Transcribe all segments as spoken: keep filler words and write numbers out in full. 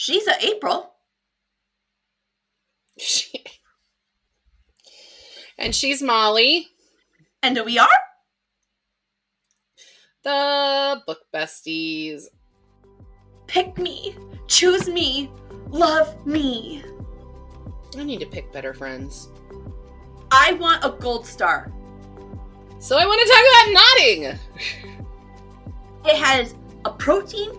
She's a April. She... And she's Molly. And we are? The Book Besties. Pick me. Choose me. Love me. I need to pick better friends. I want a gold star. So I want to talk about nodding. It has a protein.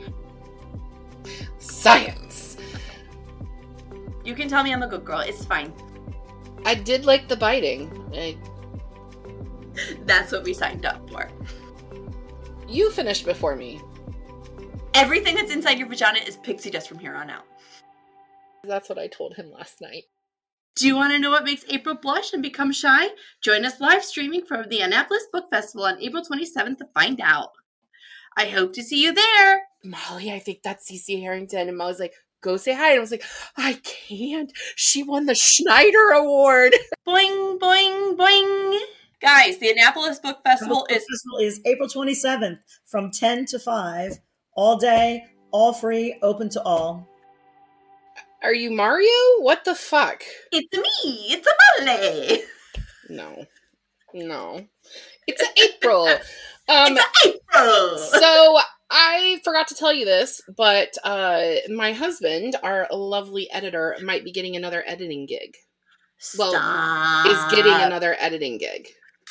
Science. You can tell me I'm a good girl. It's fine. I did like the biting. I... That's what we signed up for. You finished before me. Everything that's inside your vagina is pixie dust from here on out. That's what I told him last night. Do you want to know what makes April blush and become shy? Join us live streaming from the Annapolis Book Festival on April twenty-seventh to find out. I hope to see you there. Molly, I think that's Cece Harrington. And Molly's like, go say hi. And I was like, I can't. She won the Schneider Award. Boing, boing, boing. Guys, the Annapolis Book Festival Book is... Festival is April twenty-seventh from ten to five. All day, all free, open to all. Are you Mario? What the fuck? It's me. It's a Molly. No. No. It's a April. Um, it's a April. So I forgot to tell you this, but uh, my husband, our lovely editor, might be getting another editing gig. Well, Stop. is getting another editing gig.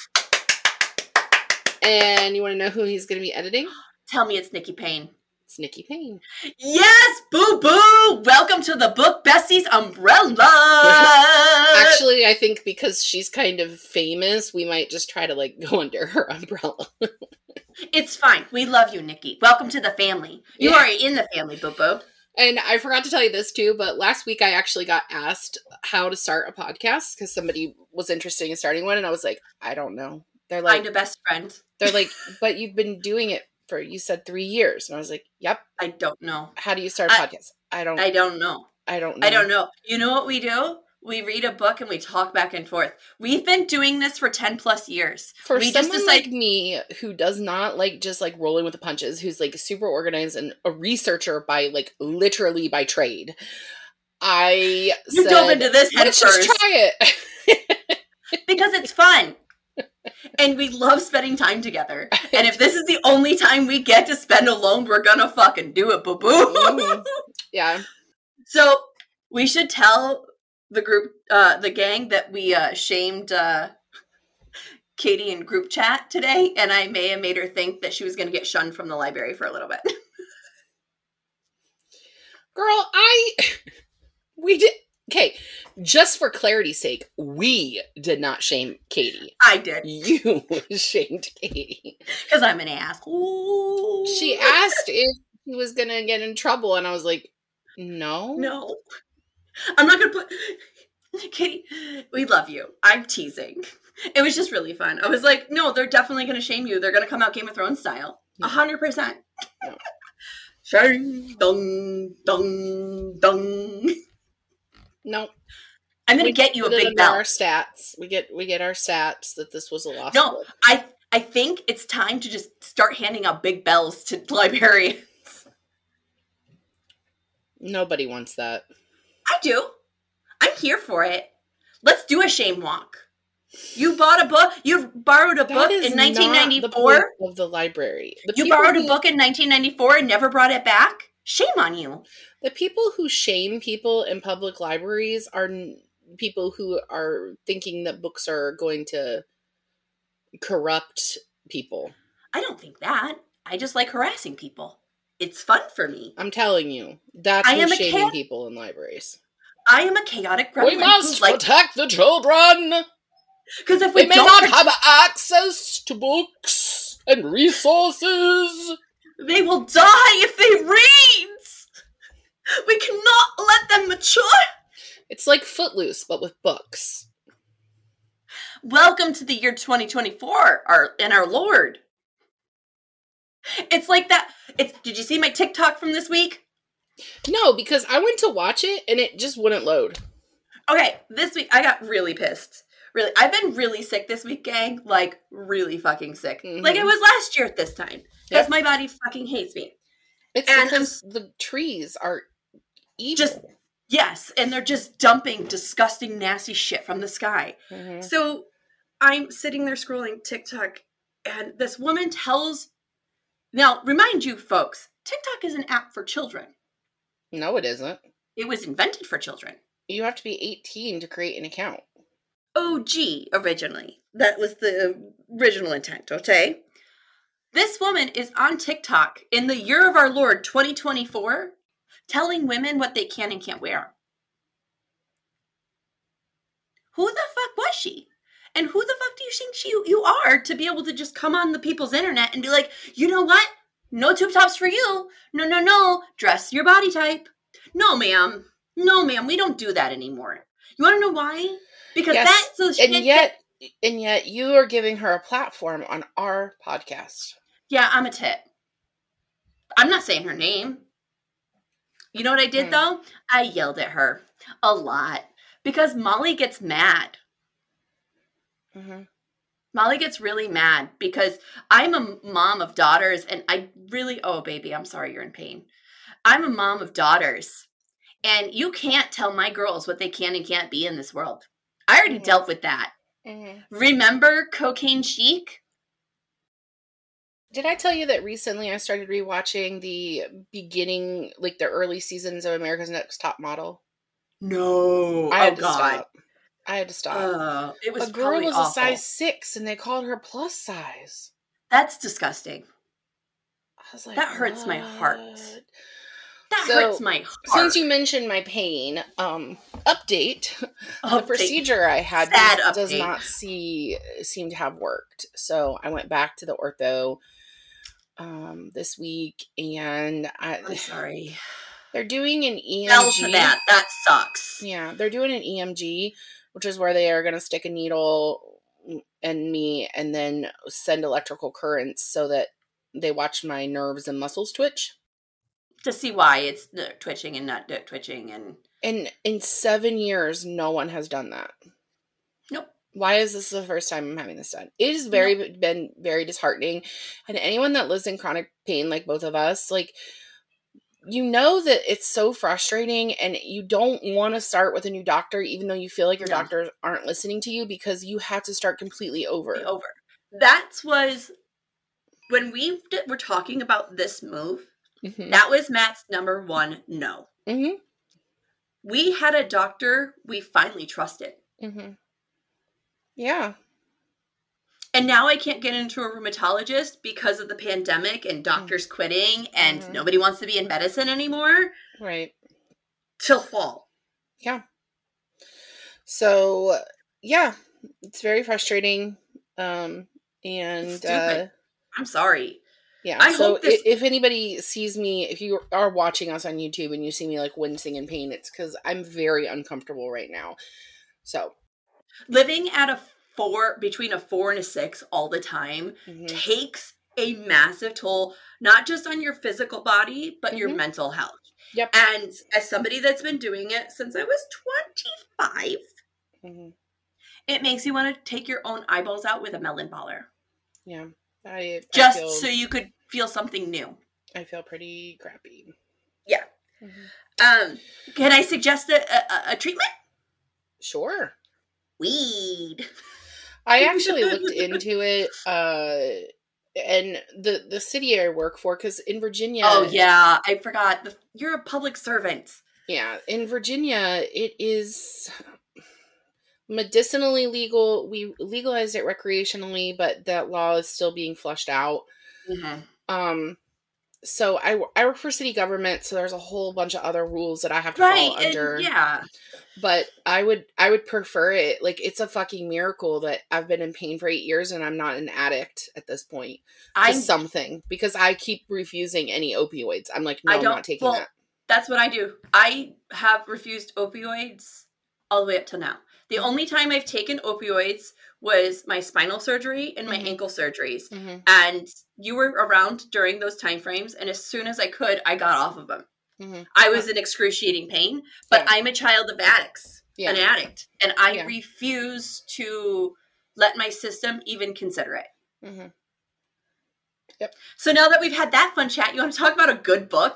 And you want to know who he's going to be editing? Tell me it's Nikki Payne. It's Nikki Payne. Yes, boo-boo! Welcome to the Book Besties umbrella! Actually, I think because she's kind of famous, we might just try to, like, go under her umbrella. It's fine. We love you, Nikki. Welcome to the family. You Yeah. are in the family, boo-boo. And I forgot to tell you this, too, but last week I actually got asked how to start a podcast because somebody was interested in starting one, and I was like, I don't know. They're like, Find a best friend. They're like, but you've been doing it for, you said three years. And I was like, yep. I don't know. How do you start a I, podcast? I don't I don't know. I don't know. I don't know. You know what we do? We read a book and we talk back and forth. We've been doing this for ten plus years. For we someone just like decide- me who does not like just like rolling with the punches, who's like super organized and a researcher by like literally by trade, I you said, dove into this head let's first. just try it. Because it's fun. And we love spending time together. And if this is the only time we get to spend alone, we're gonna fucking do it, boo-boo. Mm-hmm. Yeah. So we should tell the group, uh, the gang that we uh, shamed uh, Katie in group chat today. And I may have made her think that she was gonna get shunned from the library for a little bit. Girl, I... We did... Okay, just for clarity's sake, we did not shame Katie. I did. You shamed Katie. Because I'm an ass. Ooh. She asked if he was going to get in trouble, and I was like, no. No. I'm not going to put... Katie, we love you. I'm teasing. It was just really fun. I was like, no, they're definitely going to shame you. They're going to come out Game of Thrones style. A hundred percent. Shame. Dung, dung, dung. No. I'm going to get you a big belt. Our stats. We get we get our stats that this was a lost No, book. I I think it's time to just start handing out big bells to librarians. Nobody wants that. I do. I'm here for it. Let's do a shame walk. You bought a book. You borrowed a That book is in nineteen ninety-four. not the point of the library. The You people borrowed a who- book in nineteen ninety-four and never brought it back? Shame on you. The people who shame people in public libraries are n- people who are thinking that books are going to corrupt people. I don't think that. I just like harassing people. It's fun for me. I'm telling you, that's I who's am a shaming cat- people in libraries. I am a chaotic gremlin. We must who's like, protect the children. because if we They may don't not protect- have access to books and resources. they will die if they read. We cannot let them mature. It's like Footloose, but with books. Welcome to the year twenty twenty-four, our and our Lord. It's like that. It's. Did you see my TikTok from this week? No, because I went to watch it and it just wouldn't load. Okay, this week I got really pissed. Really, I've been really sick this week, gang. Like really fucking sick. Mhm. Like it was last year at this time. Because Yep. my body fucking hates me. It's And because the trees are evil. Just, yes. And they're just dumping disgusting, nasty shit from the sky. Mm-hmm. So I'm sitting there scrolling TikTok, and this woman tells, now, remind you folks, TikTok is an app for children. No, it isn't. It was invented for children. You have to be eighteen to create an account. O G originally. That was the original intent, okay? This woman is on TikTok in the year of our Lord twenty twenty-four telling women what they can and can't wear. Who the fuck was she? And who the fuck do you think she, you are to be able to just come on the people's internet and be like, you know what? No tube tops for you. No, no, no. Dress your body type. No, ma'am. No, ma'am. We don't do that anymore. You want to know why? Because Yes, that's the shit. And yet, that- and yet, you are giving her a platform on our podcast. yeah, I'm a tit. I'm not saying her name. You know what I did, Hmm. though? I yelled at her a lot because Molly gets mad. Mm-hmm. Molly gets really mad because I'm a mom of daughters, and I really, oh, baby, I'm sorry you're in pain. I'm a mom of daughters, and you can't tell my girls what they can and can't be in this world. I already Mhm. dealt with that. Mm-hmm. Remember Cocaine Chic? Did I tell you that recently I started rewatching the beginning, like the early seasons of America's Next Top Model? No. I had oh, to God. stop. I had to stop. Oh, it was a girl probably was awful. a size six, and they called her plus size. That's disgusting. I was like, That hurts my heart. "What?" That So, hurts my heart. Since you mentioned my pain, um, update. The Update. procedure I had Sad does, does update. not see seem to have worked. So I went back to the ortho um, this week, and I, I'm sorry. they're doing an E M Fell G. to that. That sucks. Yeah, they're doing an E M G, which is where they are going to stick a needle in me and then send electrical currents so that they watch my nerves and muscles twitch. To see why it's uh, twitching and not uh, twitching and And in seven years, no one has done that. nope. Why is this the first time I'm having this done? It has very been very disheartening. And anyone that lives in chronic pain, like both of us, like, you know that it's so frustrating, and you don't want to start with a new doctor, even though you feel like your No. doctors aren't listening to you, because you have to start completely over. Be over. That was when we d- were talking about this move. Mm-hmm. That was Matt's number one no. Mm-hmm. We had a doctor we finally trusted. Mm-hmm. Yeah. And now I can't get into a rheumatologist because of the pandemic and doctors mm-hmm. quitting and mm-hmm. nobody wants to be in medicine anymore. Right. Till fall. Yeah. So, yeah, it's very frustrating. Um, and, uh, I'm sorry. Yeah. I so hope this- if, if anybody sees me, if you are watching us on YouTube and you see me like wincing in pain, it's because I'm very uncomfortable right now. So living at a four, between a four and a six all the time mm-hmm. takes a massive toll, not just on your physical body, but mm-hmm. your mental health. Yep. And as somebody that's been doing it since I was twenty-five, mm-hmm. it makes you want to take your own eyeballs out with a melon baller. Yeah. I, just I feel, so you could feel something new. I feel pretty crappy. Yeah. Mm-hmm. Um, can I suggest a, a, a treatment? Sure. Weed. I actually looked into it, uh, and the the city I work for, because in Virginia. Oh yeah, I forgot. The, you're a public servant. Yeah, in Virginia, it is medicinally legal. We legalized it recreationally, but that law is still being flushed out. Mm-hmm. Um, so I, I work for city government, so there's a whole bunch of other rules that I have to right, follow under. And, yeah. But I would I would prefer it. Like, it's a fucking miracle that I've been in pain for eight years and I'm not an addict at this point. I'm to something, because I keep refusing any opioids. I'm like, no, I I'm don't, not taking well, that. That's what I do. I have refused opioids all the way up to now. The mm-hmm. only time I've taken opioids was my spinal surgery and my mm-hmm. ankle surgeries. Mm-hmm. And you were around during those time frames. And as soon as I could, I got off of them. Mm-hmm. I was in excruciating pain, but yeah. I'm a child of addicts, yeah. an addict. And I yeah. refuse to let my system even consider it. Mm-hmm. Yep. So now that we've had that fun chat, you want to talk about a good book?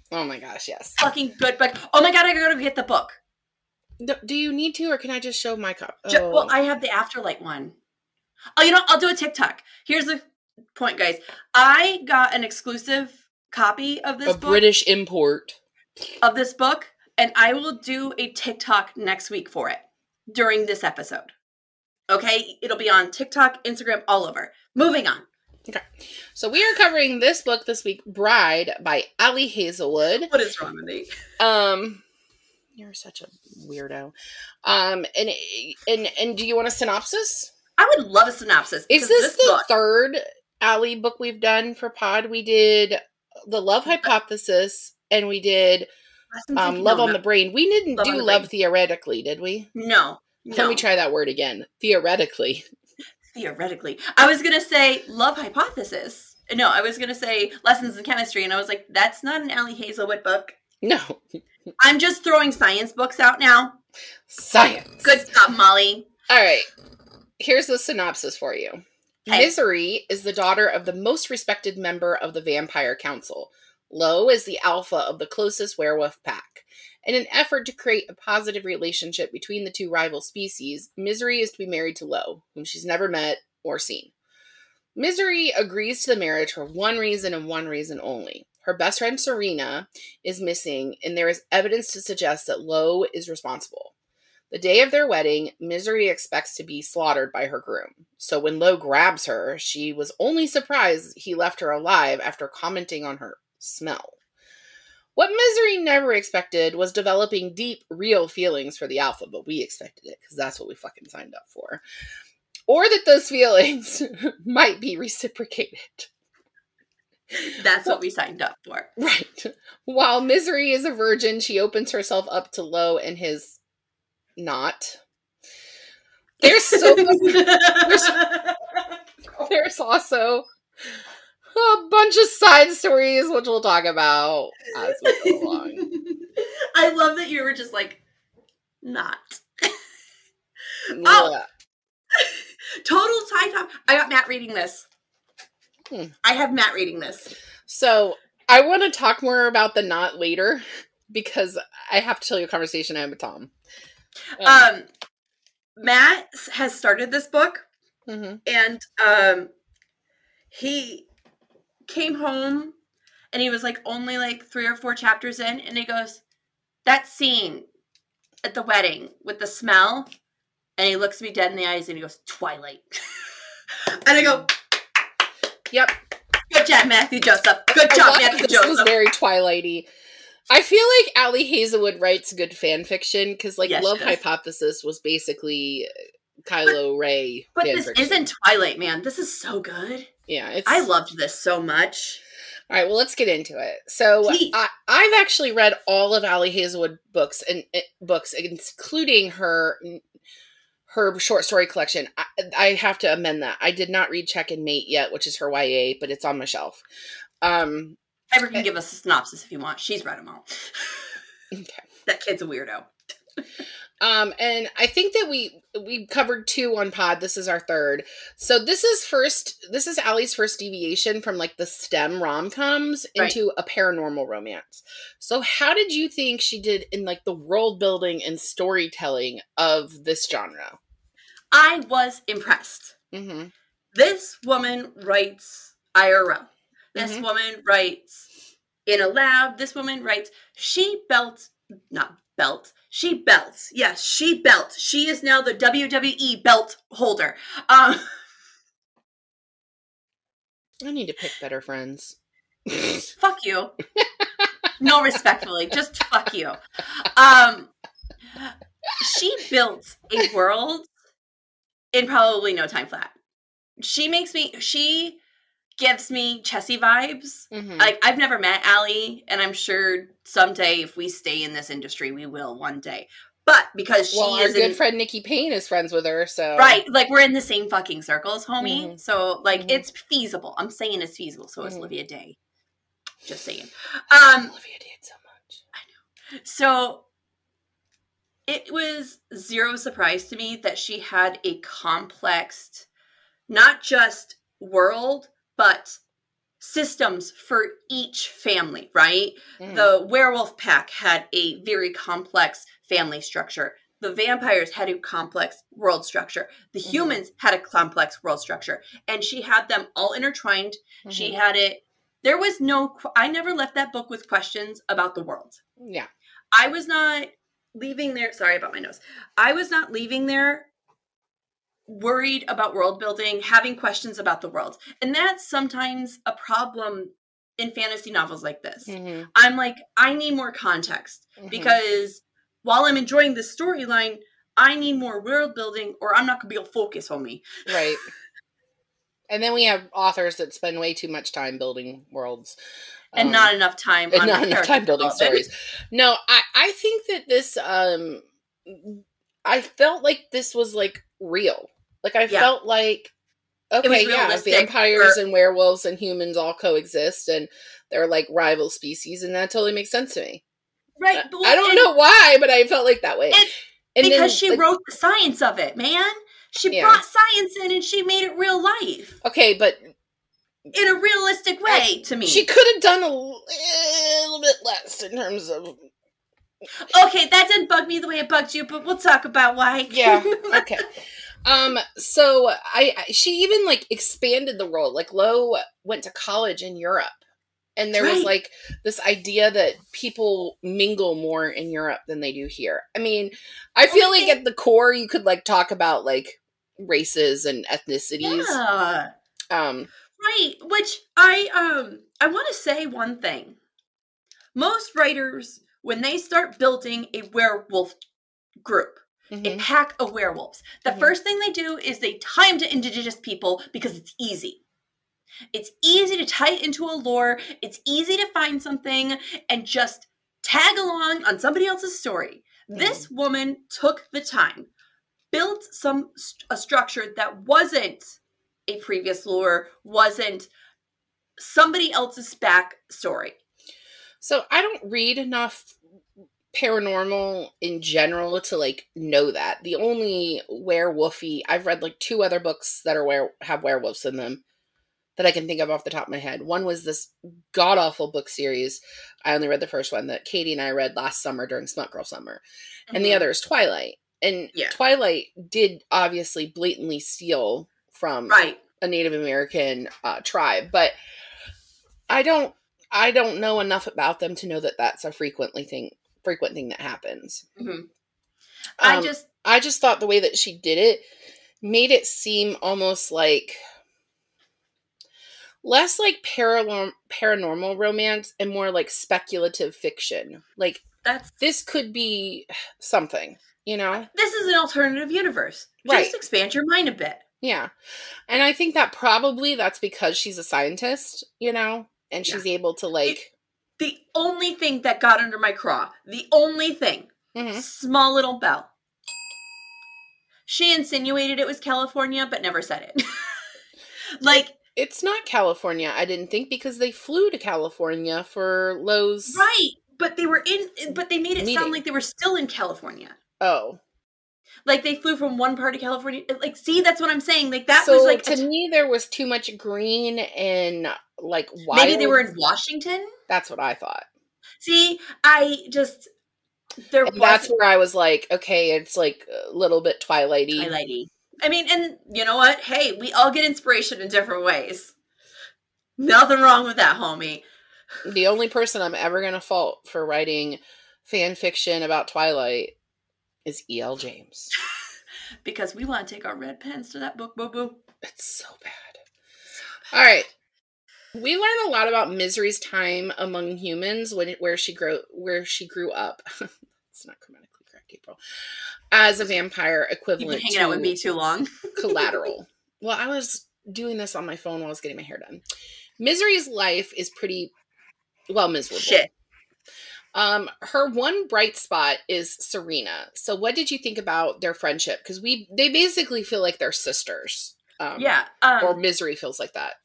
Oh my gosh, yes. Fucking good book. Oh my god, I gotta get the book. Do, do you need to, or can I just show my copy? Oh. Well, I have the Afterlight one. Oh, you know, I'll do a TikTok. Here's the point, guys. I got an exclusive copy of this a book. British import. Of this book, and I will do a TikTok next week for it during this episode. Okay? It'll be on TikTok, Instagram, all over. Moving on. Okay. So we are covering this book this week, Bride by Ali Hazelwood. What is wrong with me? Um, you're such a weirdo. Um, and and and do you want a synopsis? I would love a synopsis. Is this, this the book, third Ali book we've done for Pod? We did The Love Hypothesis, and we did um, Love no, on no. the Brain. We didn't love do Love brain. Theoretically, did we? No. Let no. me try that word again. Theoretically. Theoretically. I was going to say Love Hypothesis. No, I was going to say Lessons in Chemistry, and I was like, that's not an Ali Hazelwood book. No. I'm just throwing science books out now. Science. Good job, Molly. All right. Here's the synopsis for you. Okay. Misery is the daughter of the most respected member of the Vampire Council. Lo is the alpha of the closest werewolf pack. In an effort to create a positive relationship between the two rival species, Misery is to be married to Lo, whom she's never met or seen. Misery agrees to the marriage for one reason and one reason only. Her best friend Serena is missing, and there is evidence to suggest that Lo is responsible. The day of their wedding, Misery expects to be slaughtered by her groom. So when Lo grabs her, she was only surprised he left her alive after commenting on her smell. What Misery never expected was developing deep, real feelings for the alpha, but we expected it because that's what we fucking signed up for. Or that those feelings might be reciprocated. That's well, what we signed up for. Right. While Misery is a virgin, she opens herself up to Lo and his not. There's so there's, there's also a bunch of side stories, which we'll talk about as we go along. I love that you were just like, not. Oh, yeah. Total side top. I got Matt reading this. Hmm. I have Matt reading this. So I want to talk more about the not later because I have to tell you a conversation I had with Tom. Um, um Matt has started this book, mm-hmm. and um, he came home and he was like only like three or four chapters in, and he goes, that scene at the wedding with the smell, and he looks me dead in the eyes and he goes, Twilight. And I go, yep. Good job, Matthew Joseph. Good job, Matthew this Joseph. This was very Twilighty. I feel like Ali Hazelwood writes good fan fiction because, like, yes, Love Hypothesis was basically Kylo but, Ray. But fan this fiction. Isn't Twilight, man. This is so good. Yeah, it's. I loved this so much. All right, well, let's get into it. So, I, I've actually read all of Ali Hazelwood books and uh, books, including her her short story collection. I, I have to amend that. I did not read Check and Mate yet, which is her Y A, but it's on my shelf. Um. Piper can give us a synopsis if you want. She's read them all. Okay. That kid's a weirdo. um, and I think that we we covered two on Pod. This is our third. So this is first. This is Ali's first deviation from like the STEM rom-coms into right. a paranormal romance. So how did you think she did in like the world building and storytelling of this genre? I was impressed. Mm-hmm. This woman writes I R L. This mm-hmm. woman writes in a lab. This woman writes, she belts, not belt, she belts. Yes, she belts. She is now the W W E belt holder. Um, I need to pick better friends. Fuck you. No, respectfully, just fuck you. Um, she built a world in probably no time flat. She makes me, she... gives me Chessie vibes. Mm-hmm. Like, I've never met Ali, and I'm sure someday if we stay in this industry, we will one day. But because she well, is our good in, friend Nikki Payne is friends with her, so right, like we're in the same fucking circles, homie. Mm-hmm. So like mm-hmm. it's feasible. I'm saying it's feasible. So is mm-hmm. Olivia Day. Just saying. Um, Olivia did so much. I know. So it was zero surprise to me that she had a complex, not just world, but systems for each family, right? Mhm. The werewolf pack had a very complex family structure. The vampires had a complex world structure. The Mhm. humans had a complex world structure. And she had them all intertwined. Mhm. She had it. There was no, I never left that book with questions about the world. Yeah. I was not leaving there. Sorry about my nose. I was not leaving there worried about world building, having questions about the world. And that's sometimes a problem in fantasy novels like this. Mhm. I'm like, I need more context Mhm. because while I'm enjoying this storyline, I need more world building or I'm not going to be able to focus on me. Right. And then we have authors that spend way too much time building worlds. And um, not enough time and on not enough character time building development. stories. No, I, I think that this, um, I felt like this was like real. Like I Yeah. felt like, was okay, yeah, realistic vampires for- and werewolves and humans all coexist and they're like rival species, and that totally makes sense to me. Right. I, Well, I don't and- know why, but I felt like that way. and And because then, she like, wrote the science of it, man. She Yeah. brought science in and she made it real life okay, but in a realistic way to me. she could have done a little bit less in terms of Okay, that didn't bug me the way it bugged you, but we'll talk about why. yeah. Okay. Um. So I, I she even like expanded the role. Like Lo went to college in Europe, and there was Right. like this idea that people mingle more in Europe than they do here. I mean, I feel Only like thing- at the core you could like talk about like races and ethnicities. Yeah. Um. Right. Which I um I want to say one thing. Most writers, when they start building a werewolf group, a mhm. pack of werewolves, the Mhm. first thing they do is they tie them to indigenous people because it's easy. It's easy to tie it into a lore. It's easy to find something and just tag along on somebody else's story. This woman took the time, built some a structure that wasn't a previous lore, wasn't somebody else's back story. So I don't read enough paranormal in general to like know that. The only werewolfy I've read like two other books that are were have werewolves in them that I can think of off the top of my head. One was this god awful book series. I only read the first one that Katie and I read last summer during Smut Girl Summer, and the Mhm. other is Twilight. And Yeah. Twilight did obviously blatantly steal from Right. a Native American uh, tribe, but I don't I don't know enough about them to know that that's a frequently thing frequent thing that happens. Mhm. I Um, just I just thought the way that she did it made it seem almost like less like paranorm- paranormal romance and more like speculative fiction. Like that's this could be something, you know? this is an alternative universe. Right. Just expand your mind a bit. Yeah. And I think that probably that's because she's a scientist, you know, and she's able to like The only thing that got under my craw, the only thing, mhm. small little bell. She insinuated it was California, but never said it. Like, It's not California, I didn't think, because they flew to California for Lowe's. right, but they were in, but they made it Meeting. sound like they were still in California. Oh. Like they flew from one part of California. Like, see, that's what I'm saying. Like that so was like to a- me there was too much green and like wild. maybe they were in Washington. That's what I thought. See, I just there And was that's where I was like, okay, it's like a little bit Twilighty. Twilighty. I mean, and you know what? Hey, we all get inspiration in different ways. Nothing wrong with that, homie. The only person I'm ever gonna fault for writing fan fiction about Twilight is E L James. Because we want to take our red pens to that book, boo boo. It's so bad. All right. We learn a lot about Misery's time among humans when where she grew where she grew up. It's not grammatically correct, April. As a vampire You've equivalent been hanging to out with me too long. Collateral. Well, I was doing this on my phone while I was getting my hair done. Misery's life is pretty well miserable. Shit. Um, her one bright spot is Serena. So, what did you think about their friendship? Because we they basically feel like they're sisters. Um, Yeah. Um, or Misery feels like that.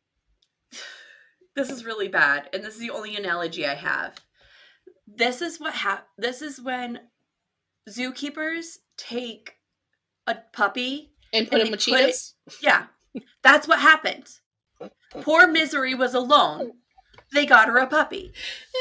this is really bad, and this is the only analogy I have. This is what hap- This is when zookeepers take a puppy And put and him with they put it- cheetahs. Yeah, that's what happened. Poor Misery was alone. They got her a puppy.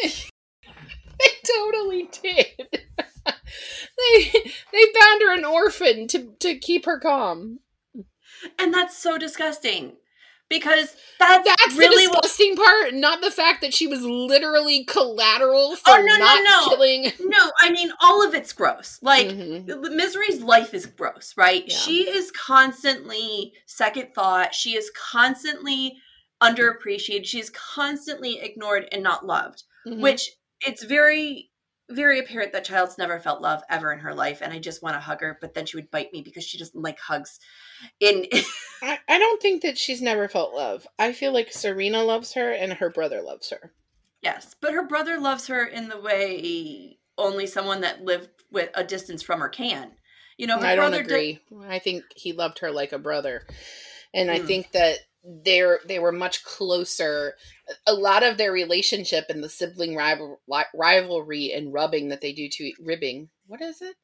They totally did. they they found her an orphan to, to keep her calm. And that's so disgusting. Because that's, that's really the disgusting what... part, not the fact that she was literally collateral for oh, no, not no, no. killing. No, I mean, all of it's gross. Like, mm-hmm. Misery's life is gross, right? Yeah. She is constantly second thought. She is constantly underappreciated. She is constantly ignored and not loved, mm-hmm. which it's very, very apparent that Childs never felt love ever in her life. And I just want to hug her, but then she would bite me because she doesn't like hugs. In I, I don't think that she's never felt love. I feel like Serena loves her and her brother loves her. Yes, but her brother loves her in the way only someone that lived with a distance from her can. You know, her I don't brother agree. Did... I think he loved her like a brother. And mm. I think that they're they were much closer. A lot of their relationship and the sibling rival, rivalry and rubbing that they do to ribbing. What is it?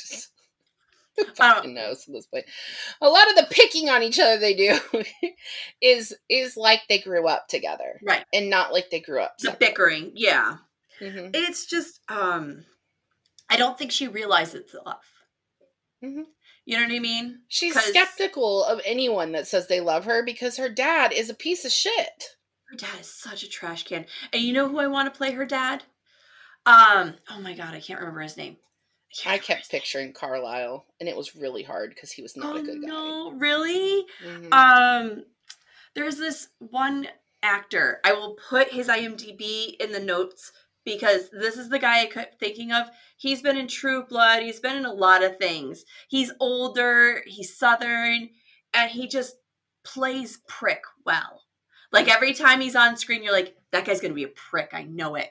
Who fucking knows at this point? A lot of the picking on each other they do is is like they grew up together, right? And not like they grew up. The separately. bickering, yeah. Mm-hmm. It's just, um, I don't think she realizes love. Mm-hmm. You know what I mean? She's skeptical of anyone that says they love her because her dad is a piece of shit. Her dad is such a trash can, and you know who I want to play her dad? Um, oh my god, I can't remember his name. I, I kept picturing Carlisle, and it was really hard because he was not oh, a good guy. No, really? Mm-hmm. Um, there's this one actor. I will put his I M D B in the notes because this is the guy I kept thinking of. He's been in True Blood. He's been in a lot of things. He's older. He's Southern, and he just plays prick well. Like every time he's on screen, you're like, that guy's gonna be a prick. I know it.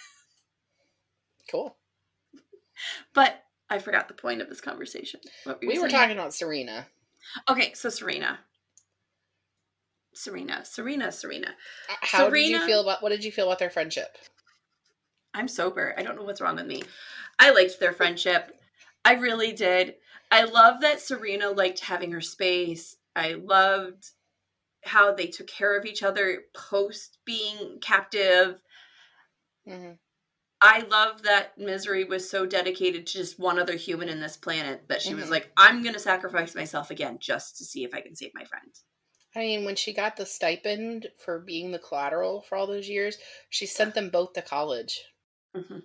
Cool. But I forgot the point of this conversation. What were we saying? were talking about Serena. Okay, so Serena. Serena. Serena, Serena. How Serena, did you feel about, what did you feel about their friendship? I'm sober. I don't know what's wrong with me. I liked their friendship. I really did. I love that Serena liked having her space. I loved how they took care of each other post being captive. Mm-hmm. I love that Misery was so dedicated to just one other human in this planet that she mm-hmm. was like, I'm going to sacrifice myself again just to see if I can save my friend. I mean, when she got the stipend for being the collateral for all those years, she sent them both to college. Mm-hmm.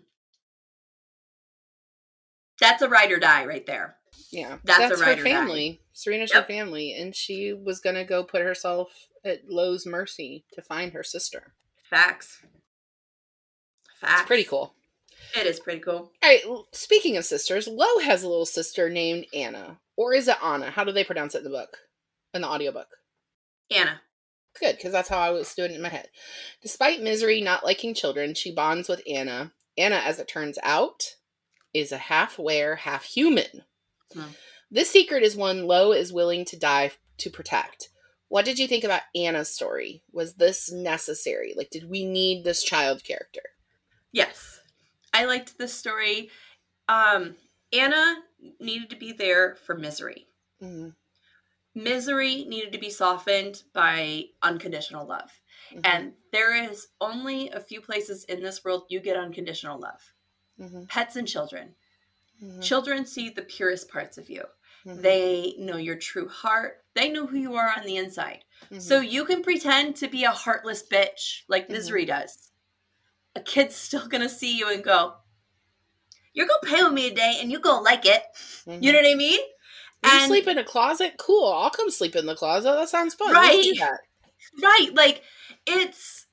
That's a ride or die right there. Yeah. That's, That's a ride her or family. Die. Serena's Yep. her family, and she was going to go put herself at Lo's mercy to find her sister. Facts. Facts. It's pretty cool. It is pretty cool. All right, speaking of sisters, Lo has a little sister named Anna. Or is it Anna? How do they pronounce it in the book? In the audiobook? Anna. Good, because that's how I was doing it in my head. Despite Misery not liking children, she bonds with Anna. Anna, as it turns out, is a half-were, half-human. Hmm. This secret is one Lo is willing to die to protect. What did you think about Anna's story? Was this necessary? Like, did we need this child character? Yes. I liked this story. Um, Anna needed to be there for Misery. Mm-hmm. Misery needed to be softened by unconditional love. Mm-hmm. And there is only a few places in this world you get unconditional love. Mm-hmm. Pets and children. Mm-hmm. Children see the purest parts of you. Mm-hmm. They know your true heart. They know who you are on the inside. Mm-hmm. So you can pretend to be a heartless bitch like mm-hmm. Misery does. A kid's still going to see you and go, you're going to play with me today and you're going to like it. Mm-hmm. You know what I mean? You and, sleep in a closet? Cool. I'll come sleep in the closet. That sounds fun. Right. Let's do that. Right. Like, it's,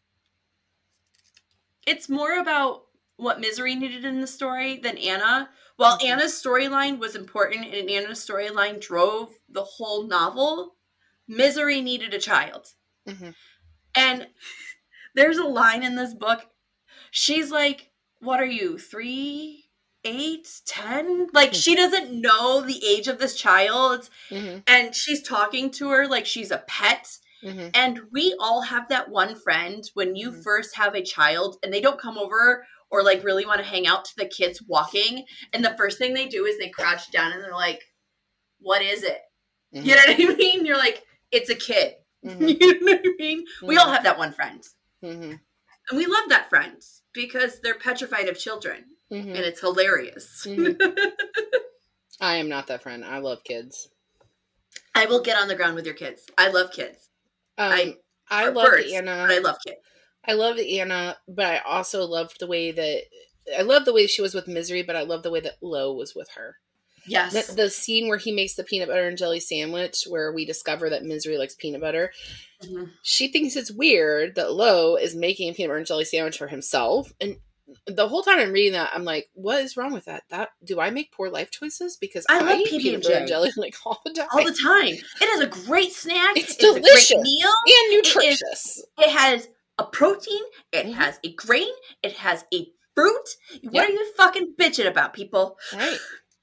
it's more about what Misery needed in the story than Anna. While mm-hmm. Anna's storyline was important and Anna's storyline drove the whole novel, Misery needed a child. Mm-hmm. And there's a line in this book. She's like, what are you, three, eight, ten? Like, she doesn't know the age of this child. Mm-hmm. And she's talking to her like she's a pet. Mm-hmm. And we all have that one friend when you mm-hmm. first have a child and they don't come over or like really want to hang out to the kids walking. And the first thing they do is they crouch down and they're like, what is it? Mm-hmm. You know what I mean? You're like, it's a kid. Mm-hmm. You know what I mean? Mm-hmm. We all have that one friend. Mm-hmm. And we love that friend because they're petrified of children. Mm-hmm. And it's hilarious. Mm-hmm. I am not that friend. I love kids. I will get on the ground with your kids. I love kids. Um, I I love birds, Anna. But I love kids. I love Anna, but I also loved the way that I love the way she was with Misery, but I love the way that Lo was with her. Yes. The, the scene where he makes the peanut butter and jelly sandwich, where we discover that Misery likes peanut butter. Mm-hmm. She thinks it's weird that Lo is making a peanut butter and jelly sandwich for himself, and the whole time I'm reading that, I'm like, what is wrong with that? That do I make poor life choices? Because I, I love eat peanut butter and jelly like all the time. All the time. It is a great snack. It's, it's delicious. A great meal. And nutritious. It, is, it has a protein. It mm-hmm. has a grain. It has a fruit. What yep. are you fucking bitching about, people? Right.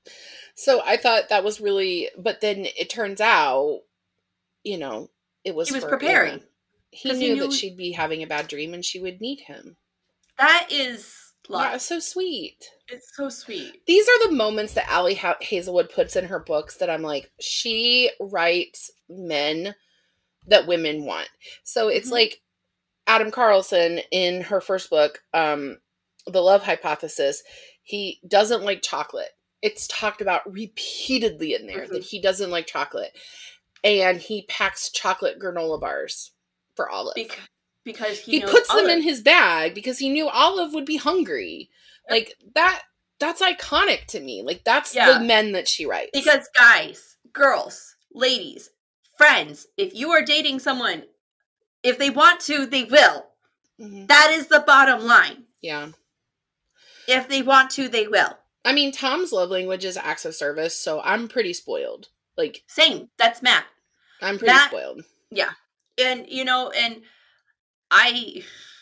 So I thought that was really, but then it turns out, you know, it was He was for preparing. Anna. He knew, he knew that she'd be having a bad dream and she would need him. That is love. Yeah, it's so sweet. It's so sweet. These are the moments that Allie ha- Hazelwood puts in her books that I'm like, she writes men that women want. So it's mm-hmm. like Adam Carlson in her first book, um, The Love Hypothesis. He doesn't like chocolate. It's talked about repeatedly in there mm-hmm. that he doesn't like chocolate. And he packs chocolate granola bars for Olive. Because Because he, he knows puts Olive. them in his bag because he knew Olive would be hungry. Like that, that's iconic to me. Like that's yeah. the men that she writes. Because guys, girls, ladies, friends, if you are dating someone, if they want to, they will. Mm-hmm. That is the bottom line. Yeah. If they want to, they will. I mean, Tom's love language is acts of service, so I'm pretty spoiled. Like same. That's Matt. I'm pretty Matt, spoiled. Yeah. And you know, and I,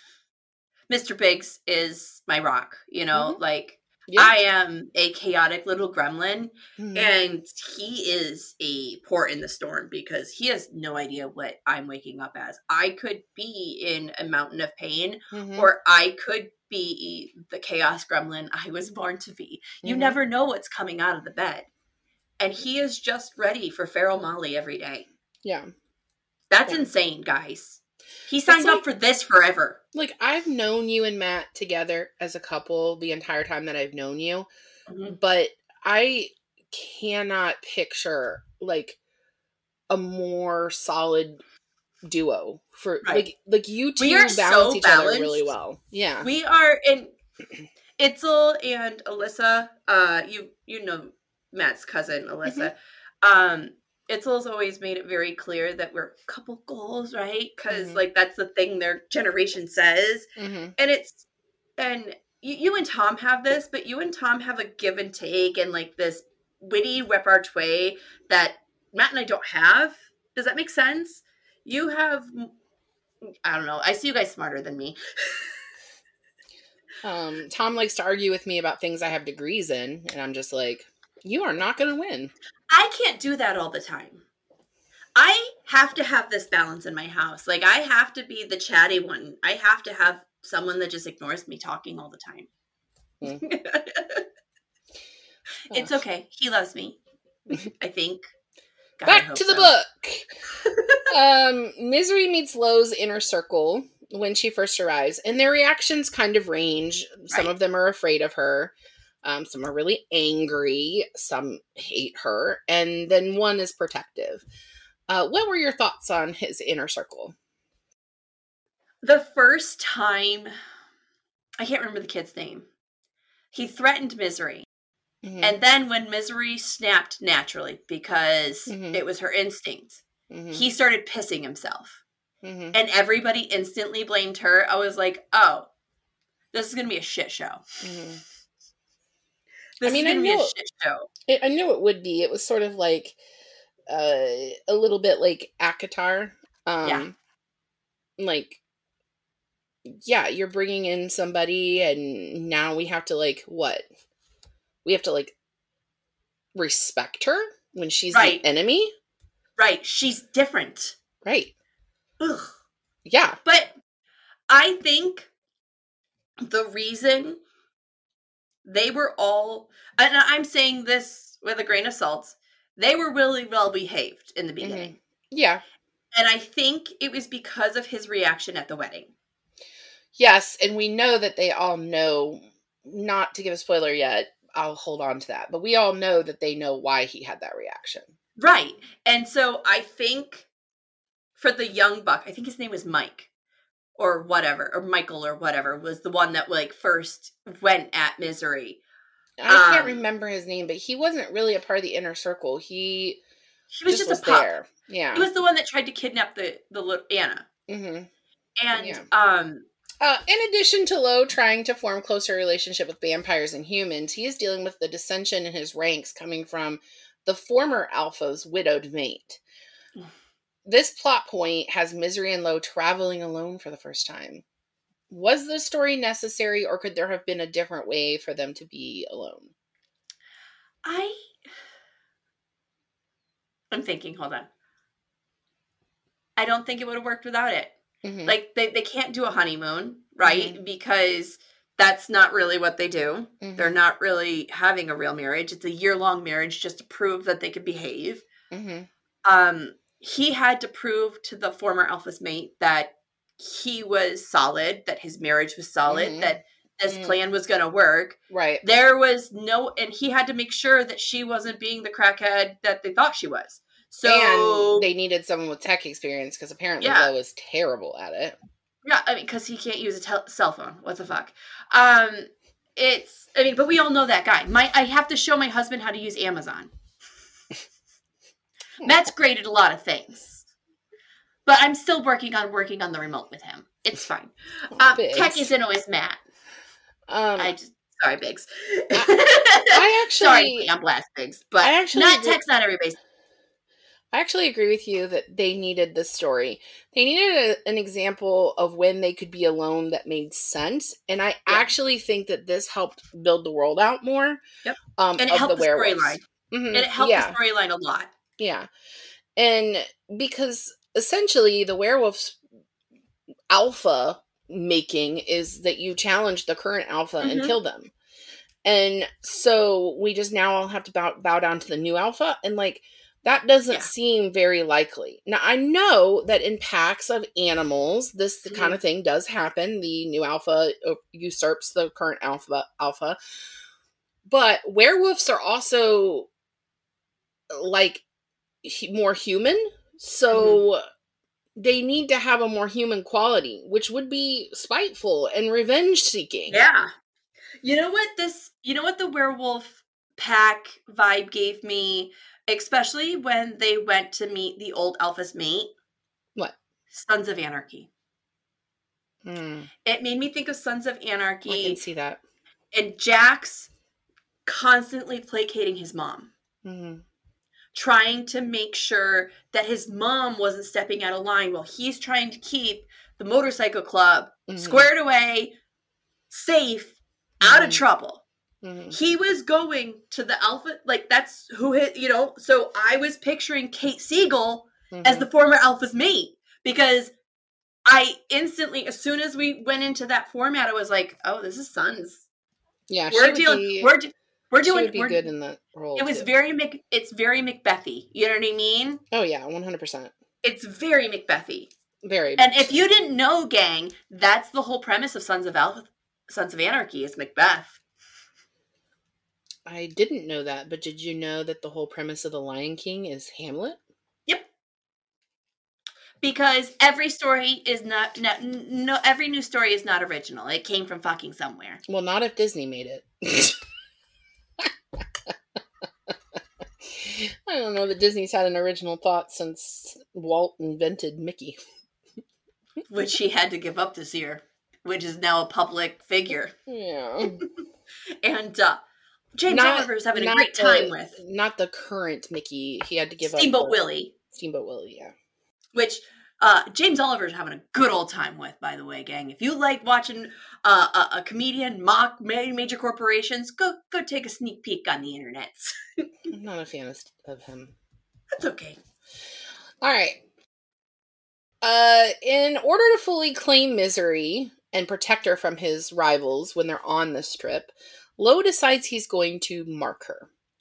Mister Biggs is my rock, you know, mm-hmm. like yeah. I am a chaotic little gremlin mm-hmm. and he is a port in the storm because he has no idea what I'm waking up as. I could be in a mountain of pain mm-hmm. or I could be the chaos gremlin I was born to be. You mm-hmm. never know what's coming out of the bed. And he is just ready for Feral Molly every day. Yeah. That's yeah. insane, guys. He signed like, up for this forever. Like, I've known you and Matt together as a couple the entire time that I've known you. Mm-hmm. But I cannot picture, like, a more solid duo. for right. Like, like you two balance so each balanced. Other really well. Yeah. We are, in Itzel and Alyssa, uh, you you know Matt's cousin, Alyssa. Mm-hmm. Um, Itzel's always made it very clear that we're couple goals, right? Because mm-hmm. like that's the thing their generation says, mm-hmm. and it's and you, you and Tom have this, but you and Tom have a give and take and like this witty repartee that Matt and I don't have. Does that make sense? You have, I don't know. I see you guys smarter than me. um, Tom likes to argue with me about things I have degrees in, and I'm just like, you are not going to win. I can't do that all the time. I have to have this balance in my house. Like, I have to be the chatty one. I have to have someone that just ignores me talking all the time. Mm. It's okay. He loves me, I think. God, Back I to the so. book. um, Misery meets Lo's inner circle when she first arrives, and their reactions kind of range. Some right. of them are afraid of her. Um, some are really angry. Some hate her. And then one is protective. Uh, what were your thoughts on his inner circle? The first time, I can't remember the kid's name. He threatened Misery. Mm-hmm. And then when Misery snapped naturally, because mm-hmm. it was her instinct, mm-hmm. he started pissing himself. Mm-hmm. And everybody instantly blamed her. I was like, oh, this is going to be a shit show. Mm-hmm. This I mean, I knew, a shit show. It, I knew it would be. It was sort of like uh, a little bit like ACOTAR. Um, yeah. Like, yeah, you're bringing in somebody and now we have to like, what? We have to like respect her when she's right. the enemy? Right. She's different. Right. Ugh. Yeah. But I think the reason they were all, and I'm saying this with a grain of salt, they were really well behaved in the beginning. Mm-hmm. Yeah. And I think it was because of his reaction at the wedding. Yes, and we know that they all know, not to give a spoiler yet, I'll hold on to that, but we all know that they know why he had that reaction. Right. And so I think for the young buck, I think his name was Mike or whatever, or Michael or whatever, was the one that like first went at Misery. I can't Um, remember his name, but he wasn't really a part of the inner circle. He, he was just, just was a pup. there. Yeah. He was the one that tried to kidnap the, the little Anna. Mm-hmm. And, Yeah. um, Uh, in addition to Lo trying to form closer relationship with vampires and humans, he is dealing with the dissension in his ranks coming from the former Alpha's widowed mate. This plot point has Misery and Lo traveling alone for the first time. Was the story necessary, or could there have been a different way for them to be alone? I... I'm thinking, hold on. I don't think it would have worked without it. Mm-hmm. Like, they, they can't do a honeymoon, right? Mm-hmm. Because that's not really what they do. Mm-hmm. They're not really having a real marriage. It's a year-long marriage just to prove that they could behave. Mm-hmm. Um, he had to prove to the former Alpha's mate that he was solid, that his marriage was solid, mm-hmm. that this mm-hmm. plan was going to work. Right. There was no, and he had to make sure that she wasn't being the crackhead that they thought she was. So and they needed someone with tech experience because apparently yeah. Lo is terrible at it. Yeah, I mean, because he can't use a tel- cell phone. What the fuck? Um, it's, I mean, but we all know that guy. My, I have to show my husband how to use Amazon. Matt's great at a lot of things. But I'm still working on working on the remote with him. It's fine. Um, tech isn't always Matt. Um, I just, sorry, Biggs. I, I actually... sorry, I'm blast, Biggs. But I actually not tech's not everybody's... I actually agree with you that they needed this story. They needed a, an example of when they could be alone that made sense. And I yeah. actually think that this helped build the world out more. Yep. Um, and it helped the, the storyline. Mm-hmm. And it helped yeah. the storyline a lot. Yeah. And because essentially the werewolf's alpha making is that you challenge the current alpha mm-hmm. and kill them. And so we just now all have to bow, bow down to the new alpha. And like, that doesn't yeah. seem very likely. Now, I know that in packs of animals, this the mm-hmm. kind of thing does happen. The new alpha usurps the current alpha. alpha. But werewolves are also, like, more human. So mm-hmm. they need to have a more human quality, which would be spiteful and revenge-seeking. Yeah. You know what this... You know what the werewolf pack vibe gave me... Especially when they went to meet the old Alpha's mate. What? Sons of Anarchy. Mm. It made me think of Sons of Anarchy. I can see that. And Jax constantly placating his mom. Mm-hmm. Trying to make sure that his mom wasn't stepping out of line while he's trying to keep the motorcycle club mm-hmm. squared away, safe, mm-hmm. out of trouble. Mm-hmm. He was going to the alpha, like that's who hit, you know, so I was picturing Kate Siegel mm-hmm. as the former alpha's mate because I instantly, as soon as we went into that format, I was like, oh, this is Sons. Yeah, we're dealing, be, we're, we're doing, she would be we're, good in that role. It was too. very, Mac, it's very Macbethy. You know what I mean? Oh yeah, one hundred percent. It's very Macbethy. Very. And if you didn't know, gang, that's the whole premise of Sons of Alpha, Sons of Anarchy is Macbeth. I didn't know that, but did you know that the whole premise of The Lion King is Hamlet? Yep. Because every story is not, no, no, every new story is not original. It came from fucking somewhere. Well, not if Disney made it. I don't know that Disney's had an original thought since Walt invented Mickey. Which he had to give up this year, which is now a public figure. Yeah. and, uh, James not, Oliver's having a great time the, with. Not the current Mickey. He had to give Steamboat up. Steamboat Willie. Steamboat Willie, yeah. Which uh, James Oliver's having a good old time with, by the way, gang. If you like watching uh, a, a comedian mock major corporations, go go take a sneak peek on the internet. I'm not a fan of, of him. That's okay. All right. Uh, in order to fully claim Misery and protect her from his rivals when they're on this trip, Lo decides he's going to mark her.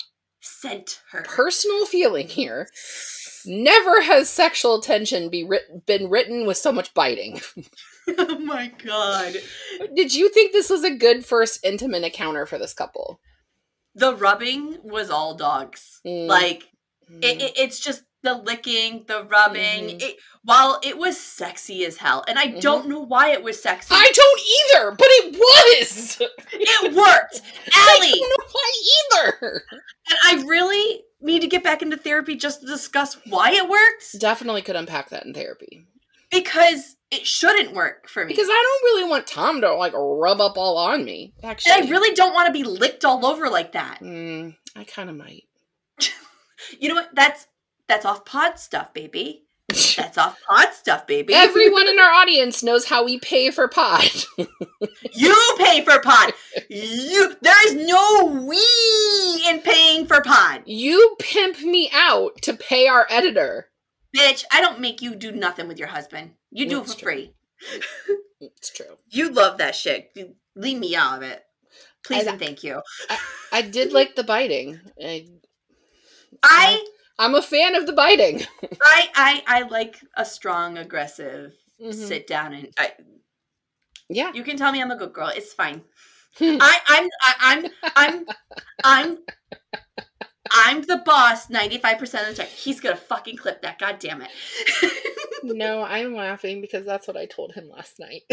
sent her. Personal feeling here. Never has sexual tension be writ- been written with so much biting. Oh my god. Did you think this was a good first intimate encounter for this couple? The rubbing was all dogs. Mm. Like, Mm. it, it, it's just the licking, the rubbing. Mm-hmm. It, while it was sexy as hell, and I mm-hmm. don't know why it was sexy. I don't either, but it was! It worked! Allie! I don't know why either! And I really need to get back into therapy just to discuss why it worked. Definitely could unpack that in therapy. Because it shouldn't work for me. Because I don't really want Tom to, like, rub up all on me, actually. And I really don't want to be licked all over like that. Mm, I kind of might. You know what? That's that's off pod stuff, baby. That's off pod stuff, baby. Everyone in our audience knows how we pay for pod. You pay for pod. You. There is no we in paying for pod. You pimp me out to pay our editor. Bitch, I don't make you do nothing with your husband. You do That's it for true. free. It's true. You love that shit. You leave me out of it. Please I, and thank you. I, I did like the biting. I, I I'm a fan of the biting. I I, I like a strong, aggressive mm-hmm. sit down and I, yeah. You can tell me I'm a good girl. It's fine. I I'm I, I'm I'm I'm I'm the boss ninety-five percent of the time. He's gonna fucking clip that. God damn it. No, I'm laughing because that's what I told him last night.